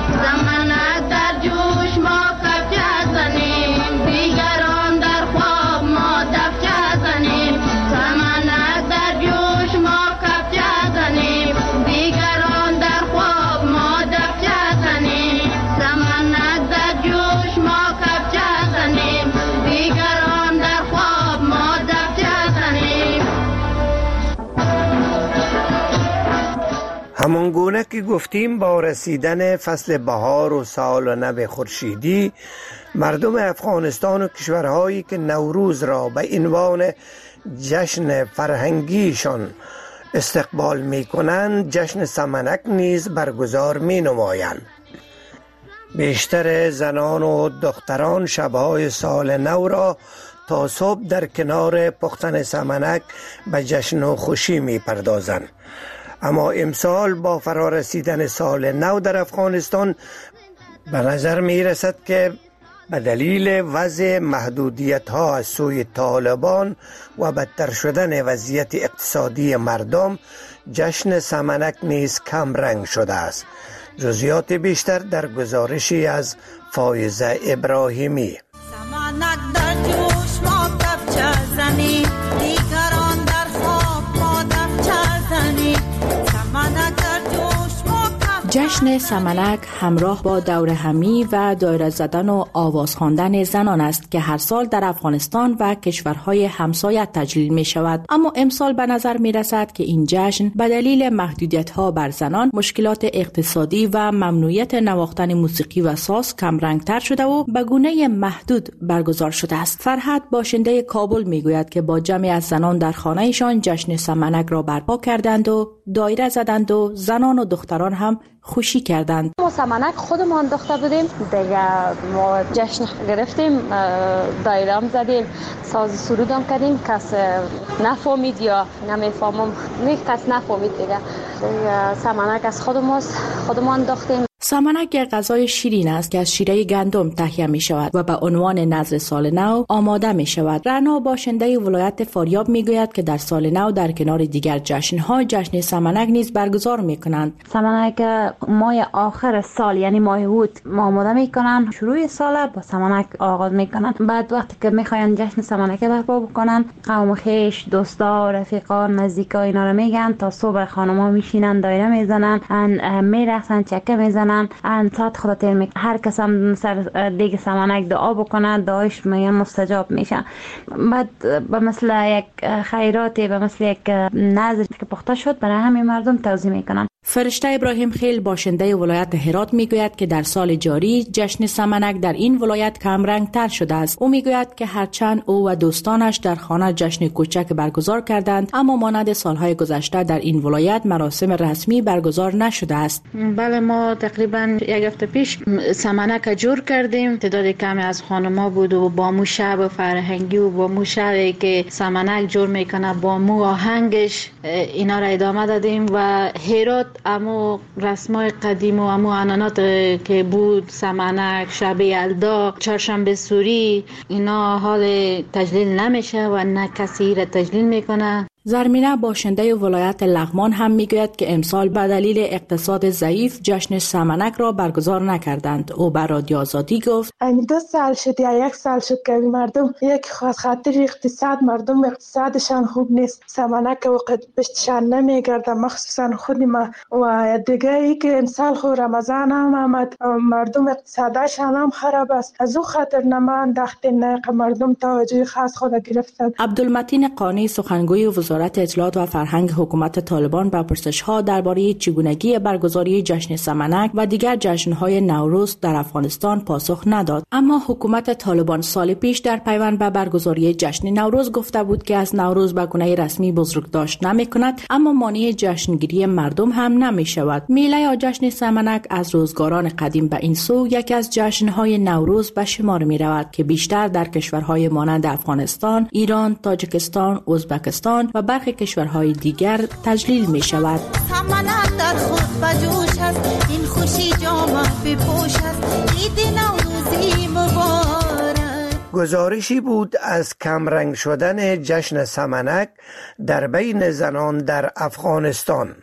سمنک در جوش ما کفچه زنیم، دیگران در خواب ما دفچه زنیم. سمنک در جوش ما کفچه زنیم، دیگران در خواب ما دفچه زنیم. سمنک در جوش ما کفچه زنیم، دیگران در خواب ما دفچه زنیم. همان گونه که گفتیم با رسیدن فصل بهار و سال نو خورشیدی مردم افغانستان و کشورهایی که نوروز را به عنوان جشن فرهنگیشان استقبال می کنند جشن سمنک نیز برگزار می نمایند. بیشتر زنان و دختران شبهای سال نو را تا صبح در کنار پختن سمنک به جشن و خوشی می پردازند. اما امسال با فرارسیدن سال نو در افغانستان به نظر می رسد که به دلیل وضع محدودیت ها از سوی طالبان و بدتر شدن وضعیت اقتصادی مردم جشن سمنک نیز کم رنگ شده است. جزئیات بیشتر در گزارشی از فایزه ابراهیمی. سمنک در جوش ما کفچه زنیم، دیگران در خواب ما دفچه زنیم. سمنک در جوش ما جشن سمنک همراه با دور همی و دایره زدن و آواز خواندن زنان است که هر سال در افغانستان و کشورهای همسایه تجلیل می شود. اما امسال به نظر می رسد که این جشن به دلیل محدودیت ها بر زنان، مشکلات اقتصادی و ممنوعیت نواختن موسیقی و ساز کم رنگ تر شده و به گونه محدود برگزار شده است. فرهاد باشنده کابل می گوید که با جمعی از زنان در خانهشان جشن سمنک را برپا کردند و دایره زدند و زنان و دختران هم خوشی کردند. ما سمنک خودمان انداخته بودیم دیگه، ما جشن گرفتیم، دایره هم زدیم، ساز سرود هم کردیم. کس نفهمید یا نمیفهمم، نه کس نفهمید دیگه. سمنک از خودماست، خودمان انداختیم. سمنک یک غذای شیرین است که از شیره گندم تهیه می شود و به عنوان نذر سال نو آماده می شود. رنا باشنده ولایت فاریاب می گوید که در سال نو در کنار دیگر جشن‌ها جشن سمنک نیز برگزار می کنند. سمنک ماه آخر سال یعنی ماه اوت آماده می کنند، شروع سال با سمنک آغاز می کنند. بعد وقتی که می خواهند جشن سمنک برپا بکنند، قوم خویش، دوستا، رفیقا، نزدیکا اینا رو میگن تا صبح خانم‌ها میشینن دایره میزنن، می رقصن، چکه میزنن میکنن، ساعت خدا تیر میکنن. هر کس هم سر دیگ سمنک دعا بکنه دعایش میگن مستجاب میشه. بعد به مثل یک خیراتی، به مثل یک نذر که پخته شد برای همه مردم توزیع میکنن. فرشته ابراهیم خیل باشنده ولایت هرات میگوید که در سال جاری جشن سمنک در این ولایت کمرنگ تر شده است. او میگوید که هرچند او و دوستانش در خانه جشن کوچک برگزار کردند، اما مانند سالهای گذشته در این ولایت مراسم رسمی برگزار نشده است. بله، ما تقریبا یک هفته پیش سمنک جور کردیم. تعداد کمی از خانما بود و با مو شب فرهنگی و با مو شبی که سمنک جور میکنه با مو آهنگش اینا را ادامه دادیم و هرات امو رسمای قدیم و امو عنعنات که بود، سمنک، شب یلدا، چهارشنبه سوری، اینا حال تجلیل نمیشه و نه کسی را تجلیل میکنه. زرمینه باشنده ولایت لغمان هم میگوید که امسال به دلیل اقتصاد ضعیف جشن سمنک را برگزار نکردند. او بر رادیو آزادی گفت این دو سال شد یا یک سال شد که مردم یک خاطر اقتصاد مردم اقتصادشان خوب نیست، سمنک وقت بشتشان نمیگرده، مخصوصا خود ما. و دیگه ای که امسال خود رمضان هم آمد، مردم اقتصادشان هم خراب است، از او خاطر نما انداخته نه مردم توجه خاص خود گرفتند. عبدالمتین قانی سخنگوی وزارت اطلاعات و فرهنگ حکومت طالبان به پرسش‌ها درباره چگونگی برگزاری جشن سمنک و دیگر جشن‌های نوروز در افغانستان پاسخ نداد. اما حکومت طالبان سال پیش در پیوند به برگزاری جشن نوروز گفته بود که از نوروز به گونه رسمی بزرگداشت نمی‌کند، اما مانع جشنگیری مردم هم نمی‌شود. میله یا جشن سمنک از روزگاران قدیم به این سو یکی از جشن‌های نوروز به شمار می‌رود که بیشتر در کشورهای مانند افغانستان، ایران، تاجیکستان، ازبکستان و برخی کشورهای دیگر تجلیل می شود. سمنک در خود بجوش است، این خوشی جامه بپوش است، عید نوروزی مبارک. گزارشی بود از کمرنگ شدن جشن سمنک در بین زنان در افغانستان.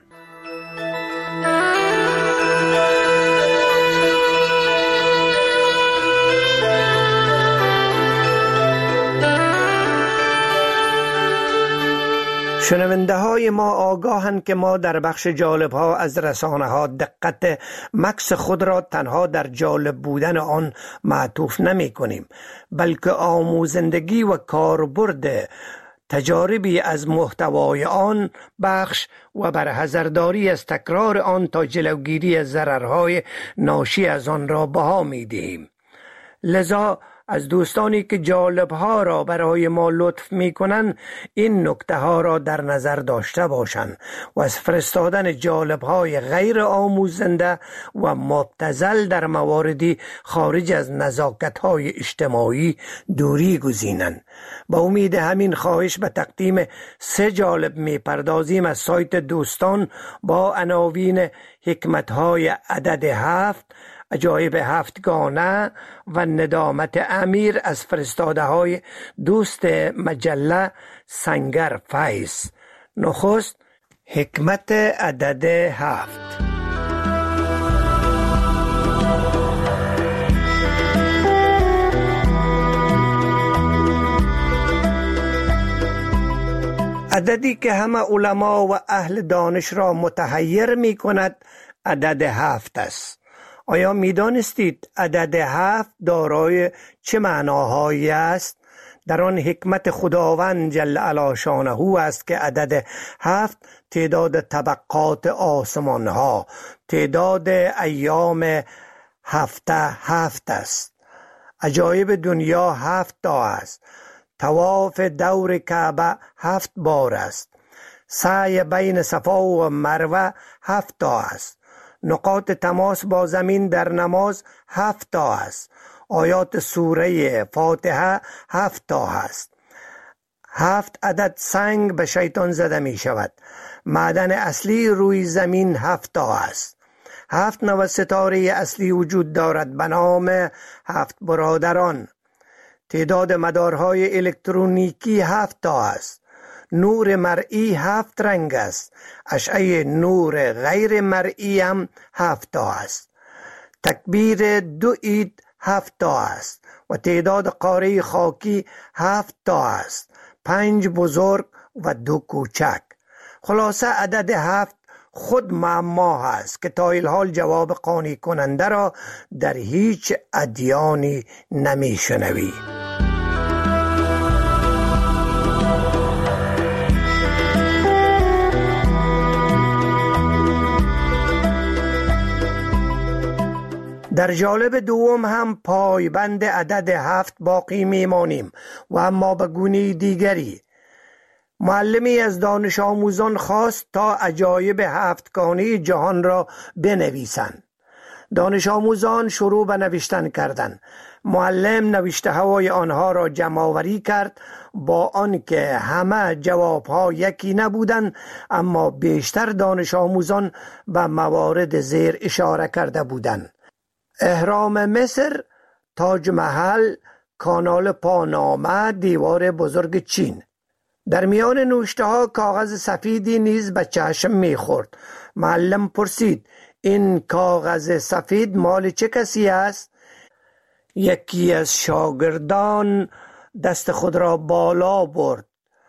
شنونده های ما آگاهند که ما در بخش جالب ها از رسانه ها دقت مکس خود را تنها در جالب بودن آن معطوف نمی کنیم، بلکه آموزندگی و کاربرد تجاربی از محتوای آن بخش و برحذرداری از تکرار آن تا جلوگیری از ضررهای ناشی از آن را بها می دهیم. لذا از دوستانی که جالب ها را برای ما لطف می کنند این نکته ها را در نظر داشته باشند و از فرستادن جالب های غیر آموزنده و مبتذل در مواردی خارج از نزاکت های اجتماعی دوری گزینند. با امید همین خواهش به تقدیم سه جالب می پردازیم از سایت دوستان با عناوین حکمت های عدد هفت، عجایب هفتگانه و ندامت امیر از فرستاده های دوست مجله سنگر فیض. نخست حکمت عدد هفت. عددی که همه علما و اهل دانش را متحیر می کند عدد هفت است. آیا می دانستید عدد هفت دارای چه معناهایی است؟ در آن حکمت خداوند جل علا شانه است که عدد هفت تعداد طبقات آسمان ها، تعداد ایام هفته هفت است. عجایب دنیا هفت تا است. طواف دور کعبه هفت بار است. سعی بین صفا و مروه هفت تا است. نقاط تماس با زمین در نماز هفت تا است. آیات سوره فاتحه هفت تا است. هفت عدد سنگ به شیطان زده می شود. معدن اصلی روی زمین هفت تا است. هفت نوع ستاره اصلی وجود دارد به نام هفت برادران. تعداد مدارهای الکترونیکی هفت تا است. نور مرئی هفت رنگ است. اشعه نور غیر مرئی هم هفت تا است. تکبیر دو عید هفت تا است و تعداد قاره خاکی هفت تا است. پنج بزرگ و دو کوچک. خلاصه عدد هفت خود معما است که تا الحال جواب قانع کننده را در هیچ ادیانی نمی شنوی. در جالب دوم هم پایبند عدد هفت باقی میمانیم و اما به گونه دیگری. معلمی از دانش آموزان خواست تا عجایب هفتگانه جهان را بنویسند. دانش آموزان شروع به نوشتن کردند. معلم نوشته های آنها را جمع آوری کرد، با آنکه همه جواب ها یکی نبودند، اما بیشتر دانش آموزان به موارد زیر اشاره کرده بودند: اهرام مصر، تاج محل، کانال پانامه، دیوار بزرگ چین. در میان نوشته ها کاغذ سفیدی نیز به چشم میخورد. معلم پرسید: این کاغذ سفید مال چه کسی است؟ یکی از شاگردان دست خود را بالا برد.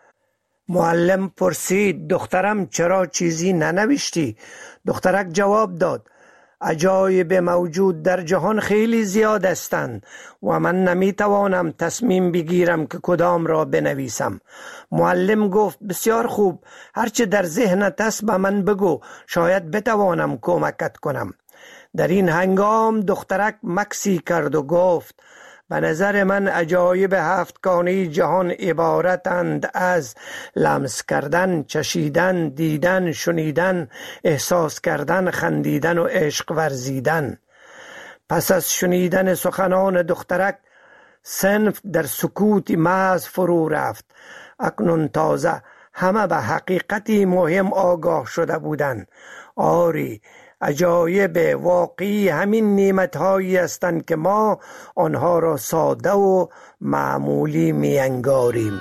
معلم پرسید: دخترم چرا چیزی ننوشتی؟ دخترک جواب داد: عجایب موجود در جهان خیلی زیاد هستند و من نمیتوانم تصمیم بگیرم که کدام را بنویسم. معلم گفت: بسیار خوب، هرچه در ذهنت است به من بگو، شاید بتوانم کمکت کنم. در این هنگام دخترک مکسی کرد و گفت: به نظر من عجایب هفتگانه جهان عبارتند از لمس کردن، چشیدن، دیدن، شنیدن، احساس کردن، خندیدن و عشق ورزیدن. پس از شنیدن سخنان دخترک صنف در سکوت محض فرو رفت. اکنون تازه همه به حقیقتی مهم آگاه شده بودند. آری، عجایب واقعی همین نعمت‌هایی هستند که ما آنها را ساده و معمولی می انگاریم.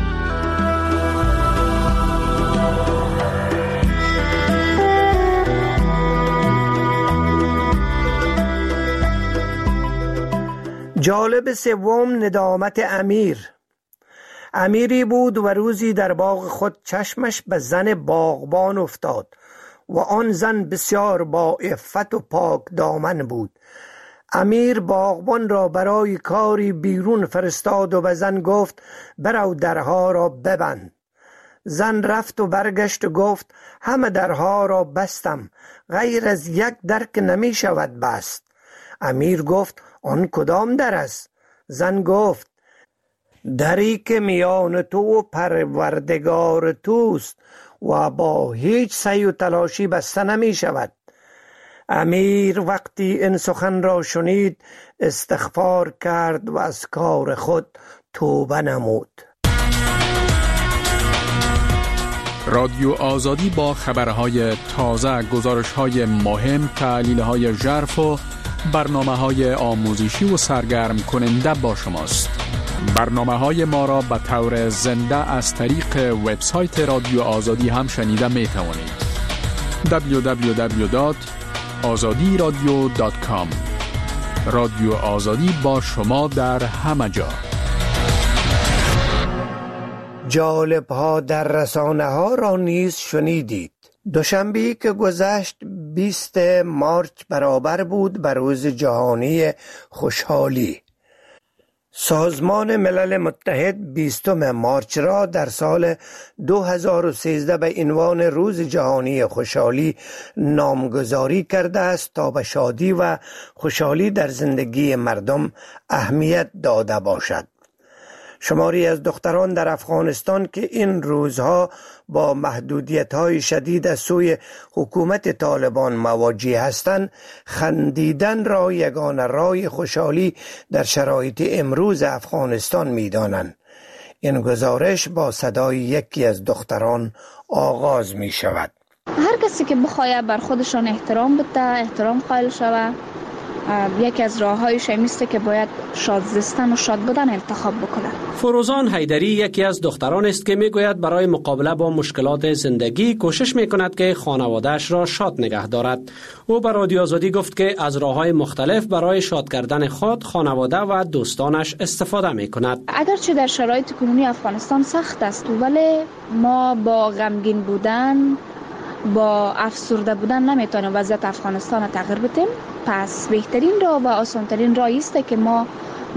جالب سوم، ندامت امیر. امیری بود و روزی در باغ خود چشمش به زن باغبان افتاد و آن زن بسیار با عفت و پاک دامن بود. امیر باغبان را برای کاری بیرون فرستاد و به زن گفت: برو درها را ببند. زن رفت و برگشت و گفت: همه درها را بستم، غیر از یک در که نمی شود بست. امیر گفت: آن کدام در است؟ زن گفت: دری که میان تو و پروردگار توست و با هیچ سعی و تلاشی بسته نمی شود. امیر وقتی این سخن را شنید استغفار کرد و از کار خود توبه نمود. رادیو آزادی با خبرهای تازه، گزارشهای مهم، تحلیلهای ژرف و برنامه‌های آموزشی و سرگرم کننده با شماست. برنامه‌های ما را به طور زنده از طریق وبسایت رادیو آزادی هم شنیده می توانید. دبلیو دبلیو دبلیو دات آزادی رادیو دات کام. رادیو آزادی با شما در همه جا. جالب ها در رسانه ها را نیز شنیدید. دوشنبه که گذشت بیست مارچ برابر بود به روز جهانی خوشحالی. سازمان ملل متحد بیستم مارچ را در سال دو هزار و سیزده به عنوان روز جهانی خوشحالی نامگذاری کرده است تا به شادی و خوشحالی در زندگی مردم اهمیت داده باشد. شماری از دختران در افغانستان که این روزها با محدودیت‌های شدید از سوی حکومت طالبان مواجه هستند، خندیدن را یگانه راه خوشحالی در شرایط امروز افغانستان می‌دانند. این گزارش با صدای یکی از دختران آغاز می شود. هر کسی که بخواید بر خودشان احترام بده، احترام قائل شود، یکی از راه‌هایش همیسته که باید شاد زیستن و شاد بودن انتخاب بکنه. فروزان حیدری یکی از دختران است که میگوید برای مقابله با مشکلات زندگی کوشش میکند که خانواده‌اش را شاد نگه دارد. او به رادیو آزادی گفت که از راه‌های مختلف برای شاد کردن خود، خانواده و دوستانش استفاده میکند. اگرچه در شرایط کنونی افغانستان سخت است، ولی ما با غمگین بودن با افسرده بودن نمیتونیم وضعیت افغانستان را تغییر بدیم. پس بهترین راه و آسانترین راه است که ما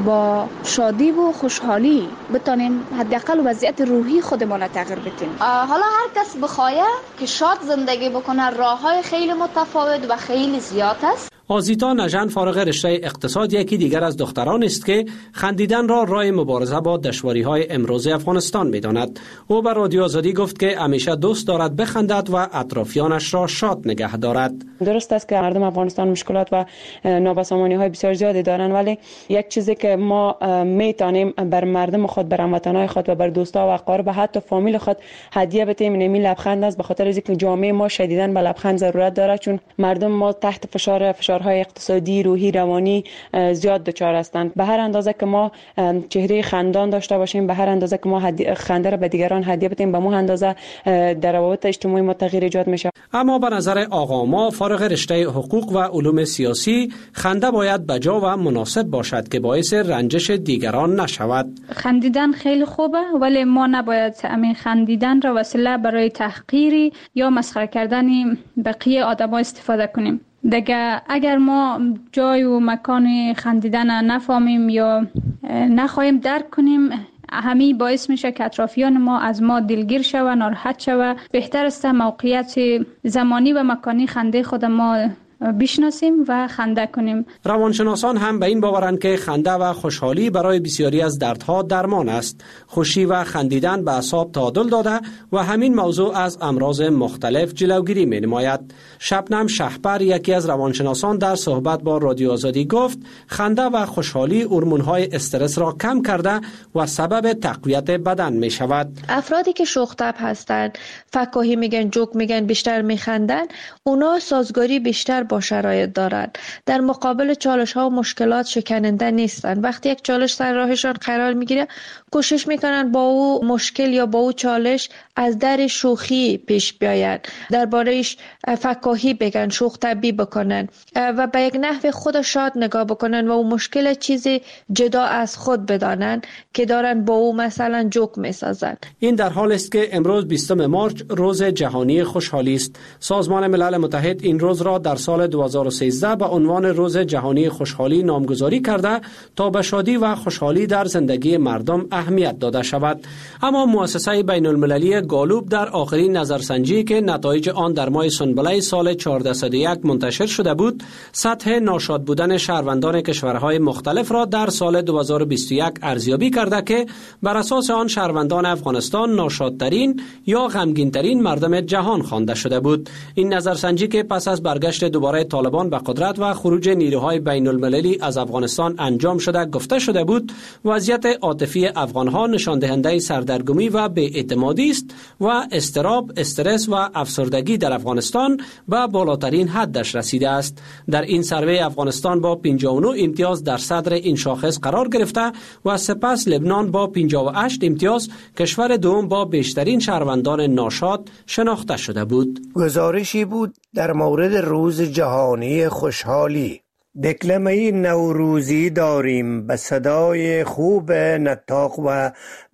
با شادی و خوشحالی بتونیم حداقل وضعیت روحی خودمان را تغییر بدیم. حالا هر کس بخواه که شاد زندگی بکنه، راه‌های خیلی متفاوت و خیلی زیاد است. آزیتا نژن فارغ رشته اقتصاد یکی دیگر از دختران است که خندیدن را راه مبارزه با دشواری‌های امروز افغانستان می‌داند. او به رادیو آزادی گفت که همیشه دوست دارد بخندد و اطرافیانش را شاد نگه دارد. درست است که مردم افغانستان مشکلات و نابسامانی‌های بسیار زیادی دارند، ولی یک چیزی که ما می‌تونیم بر مردم خود، بر هموطنان خود و بر دوستا و اقارب، حتی فامیل خود هدیه بدیم، این لبخند است. به خاطر اینکه جامعه ما شدیداً به لبخند ضرورت دارد، چون مردم ما تحت فشار فشار های اقتصادی، روحی، روانی زیاد دچار هستند. به هر اندازه که ما چهره خندان داشته باشیم، به هر اندازه که ما خنده را به دیگران هدیه بدیم، به مو اندازه در روابط اجتماعی ما تغییر ایجاد میشه. اما به نظر آقا ما فارغ رشته حقوق و علوم سیاسی، خنده باید بجا و مناسب باشد که باعث رنجش دیگران نشود. خندیدن خیلی خوبه، ولی ما نباید همین خندیدن را وسیله برای تحقیر یا مسخره کردن بقیه آدم‌ها استفاده کنیم. دیگه اگر ما جای و مکان خندیدن نفهمیم یا نخواهیم درک کنیم، همین باعث میشه که اطرافیان ما از ما دلگیر شوه، ناراحت شوه. بهتر است موقعیت زمانی و مکانی خنده خود ما بشناسیم و خنده کنیم. روانشناسان هم به این باورند که خنده و خوشحالی برای بسیاری از دردها درمان است. خوشی و خندیدن به اعصاب تعادل داده و همین موضوع از امراض مختلف جلوگیری می نماید. شبنم شهپر، یکی از روانشناسان، در صحبت با رادیو آزادی گفت خنده و خوشحالی هورمون‌های استرس را کم کرده و سبب تقویت بدن می شود. افرادی که شوخ طبع هستند، فکاهی میگن، جوک میگن، بیشتر میخندن، اونا سازگاری بیشتر با شرایط دارند. در مقابل چالش ها و مشکلات شکننده نیستند. وقتی یک چالش سر راهشان قرار میگیره، کوشش میکنن با او مشکل یا با او چالش از در شوخی پیش بیاین، دربارهش فکاهی بگن، شوخ طبعی بکنن و به یک نحو خود شاد نگاه بکنن و او مشکل چیزی جدا از خود بدانن که دارن با او مثلا جوک میسازن. این در حال است که امروز بیستم مارچ روز جهانی خوشحالی است. سازمان ملل متحد این روز را در سال دو هزار و سیزده به عنوان روز جهانی خوشحالی نامگذاری کرده تا به شادی و خوشحالی در زندگی مردم اهمیت داده شود. اما مؤسسه بین المللی گالوب در آخرین نظرسنجی که نتایج آن در ماه سنبله سال چهارده صد و یک منتشر شده بود، سطح ناشاد بودن شهروندان کشورهای مختلف را در سال دو هزار و بیست و یک ارزیابی کرده که بر اساس آن شهروندان افغانستان ناشادترین یا غمگینترین مردم جهان خوانده شده بود. این نظرسنجی که پس از برگشت دوباره طالبان به قدرت و خروج نیروهای بین المللی از افغانستان انجام شده گفته شده بود، وضعیت عاطفی افغانها نشان دهنده سردرگمی و بی‌اعتمادی است و اضطراب، استرس و افسردگی در افغانستان به بالاترین حدش رسیده است. در این سروی افغانستان با پنجاه و نه امتیاز در صدر این شاخص قرار گرفته و سپس لبنان با پنجاه و هشت امتیاز کشور دوم با بیشترین شهروندان ناشاد شناخته شده بود. گزارشی بود در مورد روز جهانی خوشحالی. دکلمه نوروزی داریم به صدای خوب نطاق و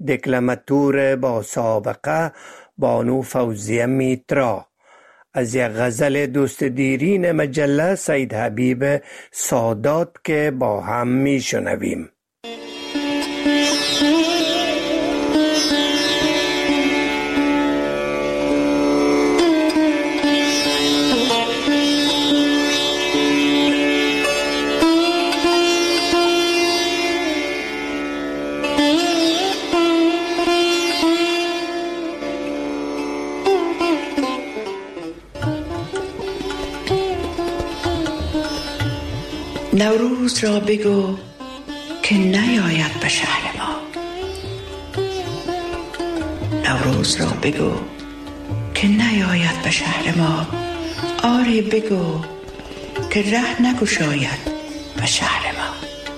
دکلماتور با سابقه بانو فوزیه میترا از یک غزل دوست دیرین مجله سید حبیب سادات که با هم میشنویم. نوروز را بگو که نیاید به شهر ما، نوروز را بگو که نیاید به شهر ما، آری بگو که ره نگشاید به شهر ما.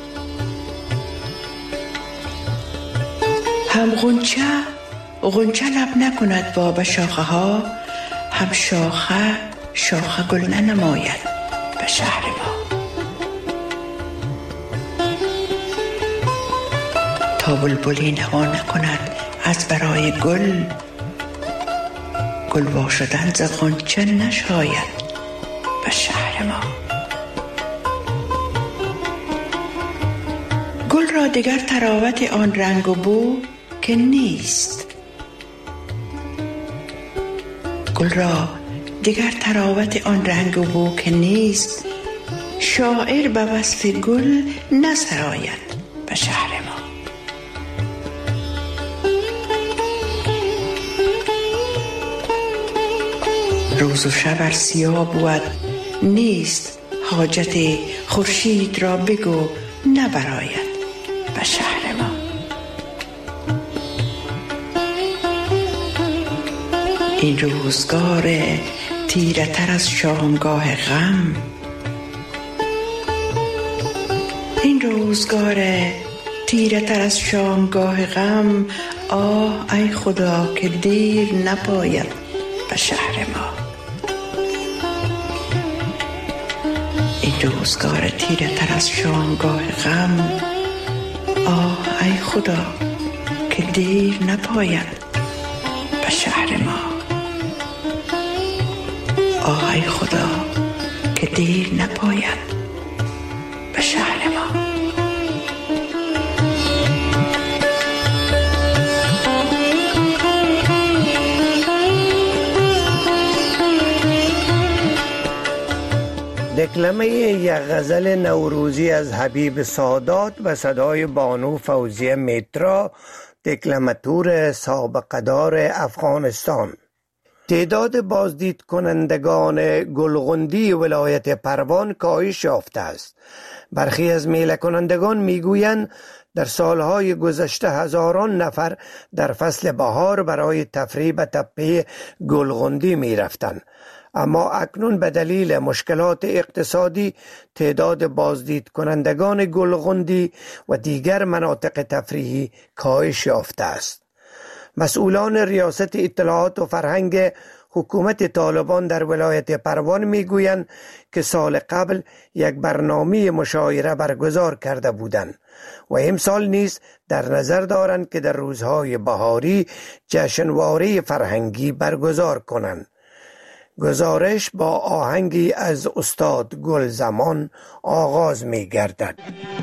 هم غنچه غنچه لب نکند با به شاخه ها، هم شاخه شاخه گل ننماید به شهر ما. تا بلبلی نوا نکند از برای گل، گل باشدن ز غنچه نشاید به شهر ما. گل را دیگر تراوت آن رنگ و بو که نیست، گل را دیگر تراوت آن رنگ و بو که نیست، شاعر به وصف گل نسراید به شهر ما. روز و شب ار سیاه بود نیست، حاجت خورشید را بگو نبراید به شهر ما. این روزگار تیره تر از شامگاه غم، این روزگار تیره تر از شامگاه غم، آه ای خدا که دیر نپاید به شهر ما. این روزگار تیره تر از شامگاه غم، آه ای خدا که دیر نپاید به شهر ما. آه ای خدا که دیر نپاید به شهر ما. دکلمه یک غزل نوروزی از حبیب سادات و صدای بانو فوزیه میترا، دکلماتور سابق دار افغانستان. تعداد بازدید کنندگان گلغندی ولایت پروان کاهش یافته است. برخی از میله کنندگان میگویند در سالهای گذشته هزاران نفر در فصل بهار برای تفریح به تپه گلغندی می رفتند، اما اکنون به دلیل مشکلات اقتصادی تعداد بازدید کنندگان گلغندی و دیگر مناطق تفریحی کاهش یافته است. مسئولان ریاست اطلاعات و فرهنگ حکومت طالبان در ولایت پروان میگویند که سال قبل یک برنامه مشاعره برگزار کرده بودند و امسال نیز در نظر دارند که در روزهای بهاری جشنواره فرهنگی برگزار کنند. گزارش با آهنگی از استاد گلزمان آغاز می گردد.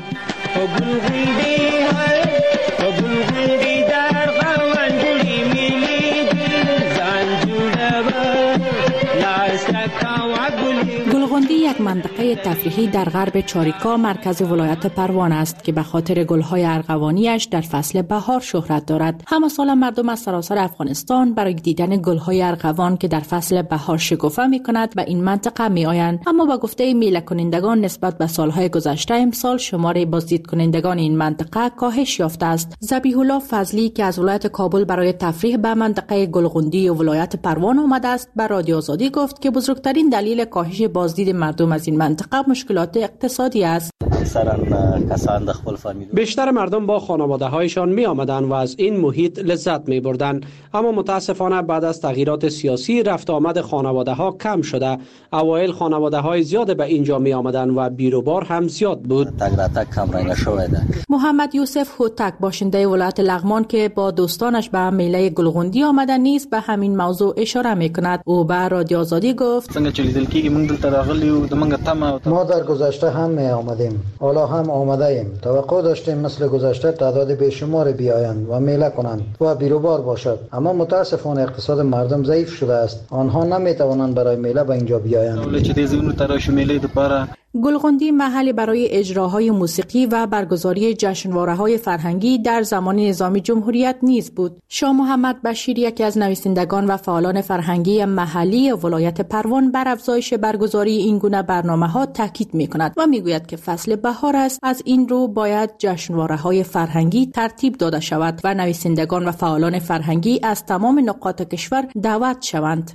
گلغندی یک منطقه تفریحی در غرب چاریکا مرکز ولایت پروان است که به خاطر گلهای ارغوانیش در فصل بهار شهرت دارد. همه سال مردم از سراسر افغانستان برای دیدن گلهای ارغوان که در فصل بهار شکوفه می کند به این منطقه می آیند، اما با گفته میله کنندگان نسبت به سالهای گذشته امسال شمار بازدید کنندگان این منطقه کاهش یافته است. ذبیح الله فضلی که از ولایت کابل برای تفریح به منطقه گلغندی ولایت پروان آمده است به رادیو آزادی گفت که بزرگترین دلیل کاهش بازدید مردم از این منطقه مشکلات اقتصادی است. بیشتر مردم با خانواده هایشان می آمدند و از این محیط لذت می بردند، اما متاسفانه بعد از تغییرات سیاسی رفت آمد خانواده ها کم شده. اوایل خانواده های زیاد به اینجا می آمدند و بیروبار هم زیاد بود. محمد یوسف هوتک باشنده ولایت لغمان که با دوستانش به میله گلغندی آمدن نیز به همین موضوع اشاره می کند. او به رادیو آزادی گفت ما در گذشته هم می آمدیم، حالا هم آمده ایم. توقع داشتیم مثل گذشته تعداد بیشمار بیایند و میله کنند و بیروبار باشد، اما متاسفانه اقتصاد مردم ضعیف شده است. آنها نمی توانند برای میله به اینجا بیایند. گلغندی محلی برای اجراهای موسیقی و برگزاری جشنواره‌های فرهنگی در زمان نظام جمهوریت نیز بود. شاه محمد بشیر یکی از نویسندگان و فعالان فرهنگی محلی ولایت پروان بر افزایش برگزاری این گونه برنامه‌ها تاکید می‌کند و می‌گوید که فصل بهار است، از این رو باید جشنواره‌های فرهنگی ترتیب داده شود و نویسندگان و فعالان فرهنگی از تمام نقاط کشور دعوت شوند.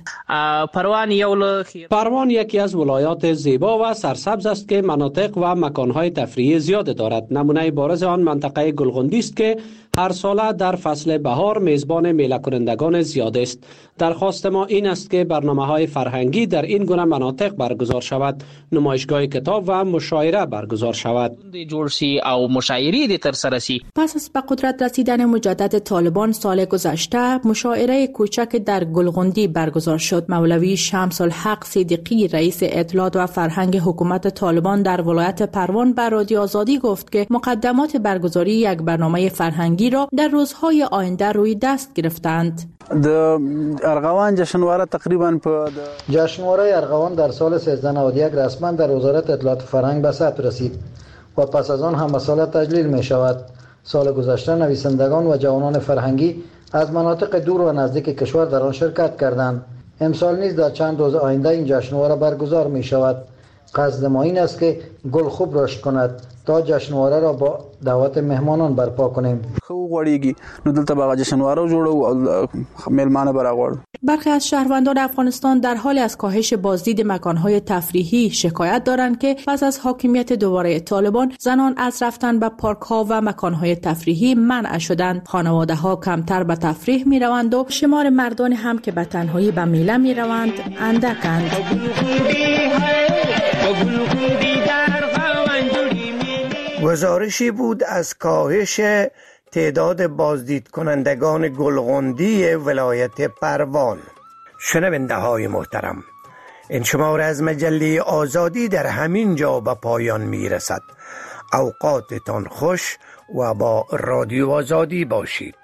پروان یکی از ولایات زیبا و سرسبز است که مناطق و مکانهای تفریحی زیاد دارد. نمونه بارز آن منطقه گلغندی است که هر ساله در فصل بهار میزبان میله کنندگان زیاد است. درخواست ما این است که برنامه‌های فرهنگی در این گونه مناطق برگزار شود، نمایشگاه کتاب و مشاعره برگزار شود. جورسی او مشاعره دی تر سره سی. پس از به قدرت رسیدن مجدد طالبان سال گذشته، مشاعره کوچک در گلغندی برگزار شد. مولوی شمس الحق صدیقی رئیس اطلاعات و فرهنگ حکومت طالبان در ولایت پروان به رادیو آزادی گفت که مقدمات برگزاری یک برنامه فرهنگی را در روزهای آینده روی دست گرفتند. ارغوان جشنواره تقریبا په جشنواره ارغوان در سال سیزده نود و یک رسما در وزارت اطلاعات فرهنگ به ثبت رسید و پس از آن هم به سال تجلیل می شود. سال گذشته نویسندگان و جوانان فرهنگی از مناطق دور و نزدیک کشور در آن شرکت کردند. امسال نیز در چند روز آینده این جشنواره برگزار می شود. قصد ما این است که گل خوب رشد کند تا جشنواره را با دعوت مهمانان برپا کنیم. برخی از شهروندان افغانستان در حال از کاهش بازدید مکانهای تفریحی شکایت دارند که پس از حاکمیت دوباره طالبان زنان از رفتن به پارک‌ها و مکانهای تفریحی منع شدند. خانواده‌ها کمتر به تفریح می‌روند و شمار مردان هم که به تنهایی به میله می‌روند اندکند. گزارشی بود از کاهش تعداد بازدید کنندگان گلغندی ولایت پروان. شنونده های محترم، این شماره از مجله آزادی در همین جا به پایان می رسد. اوقاتتان خوش و با رادیو آزادی باشید.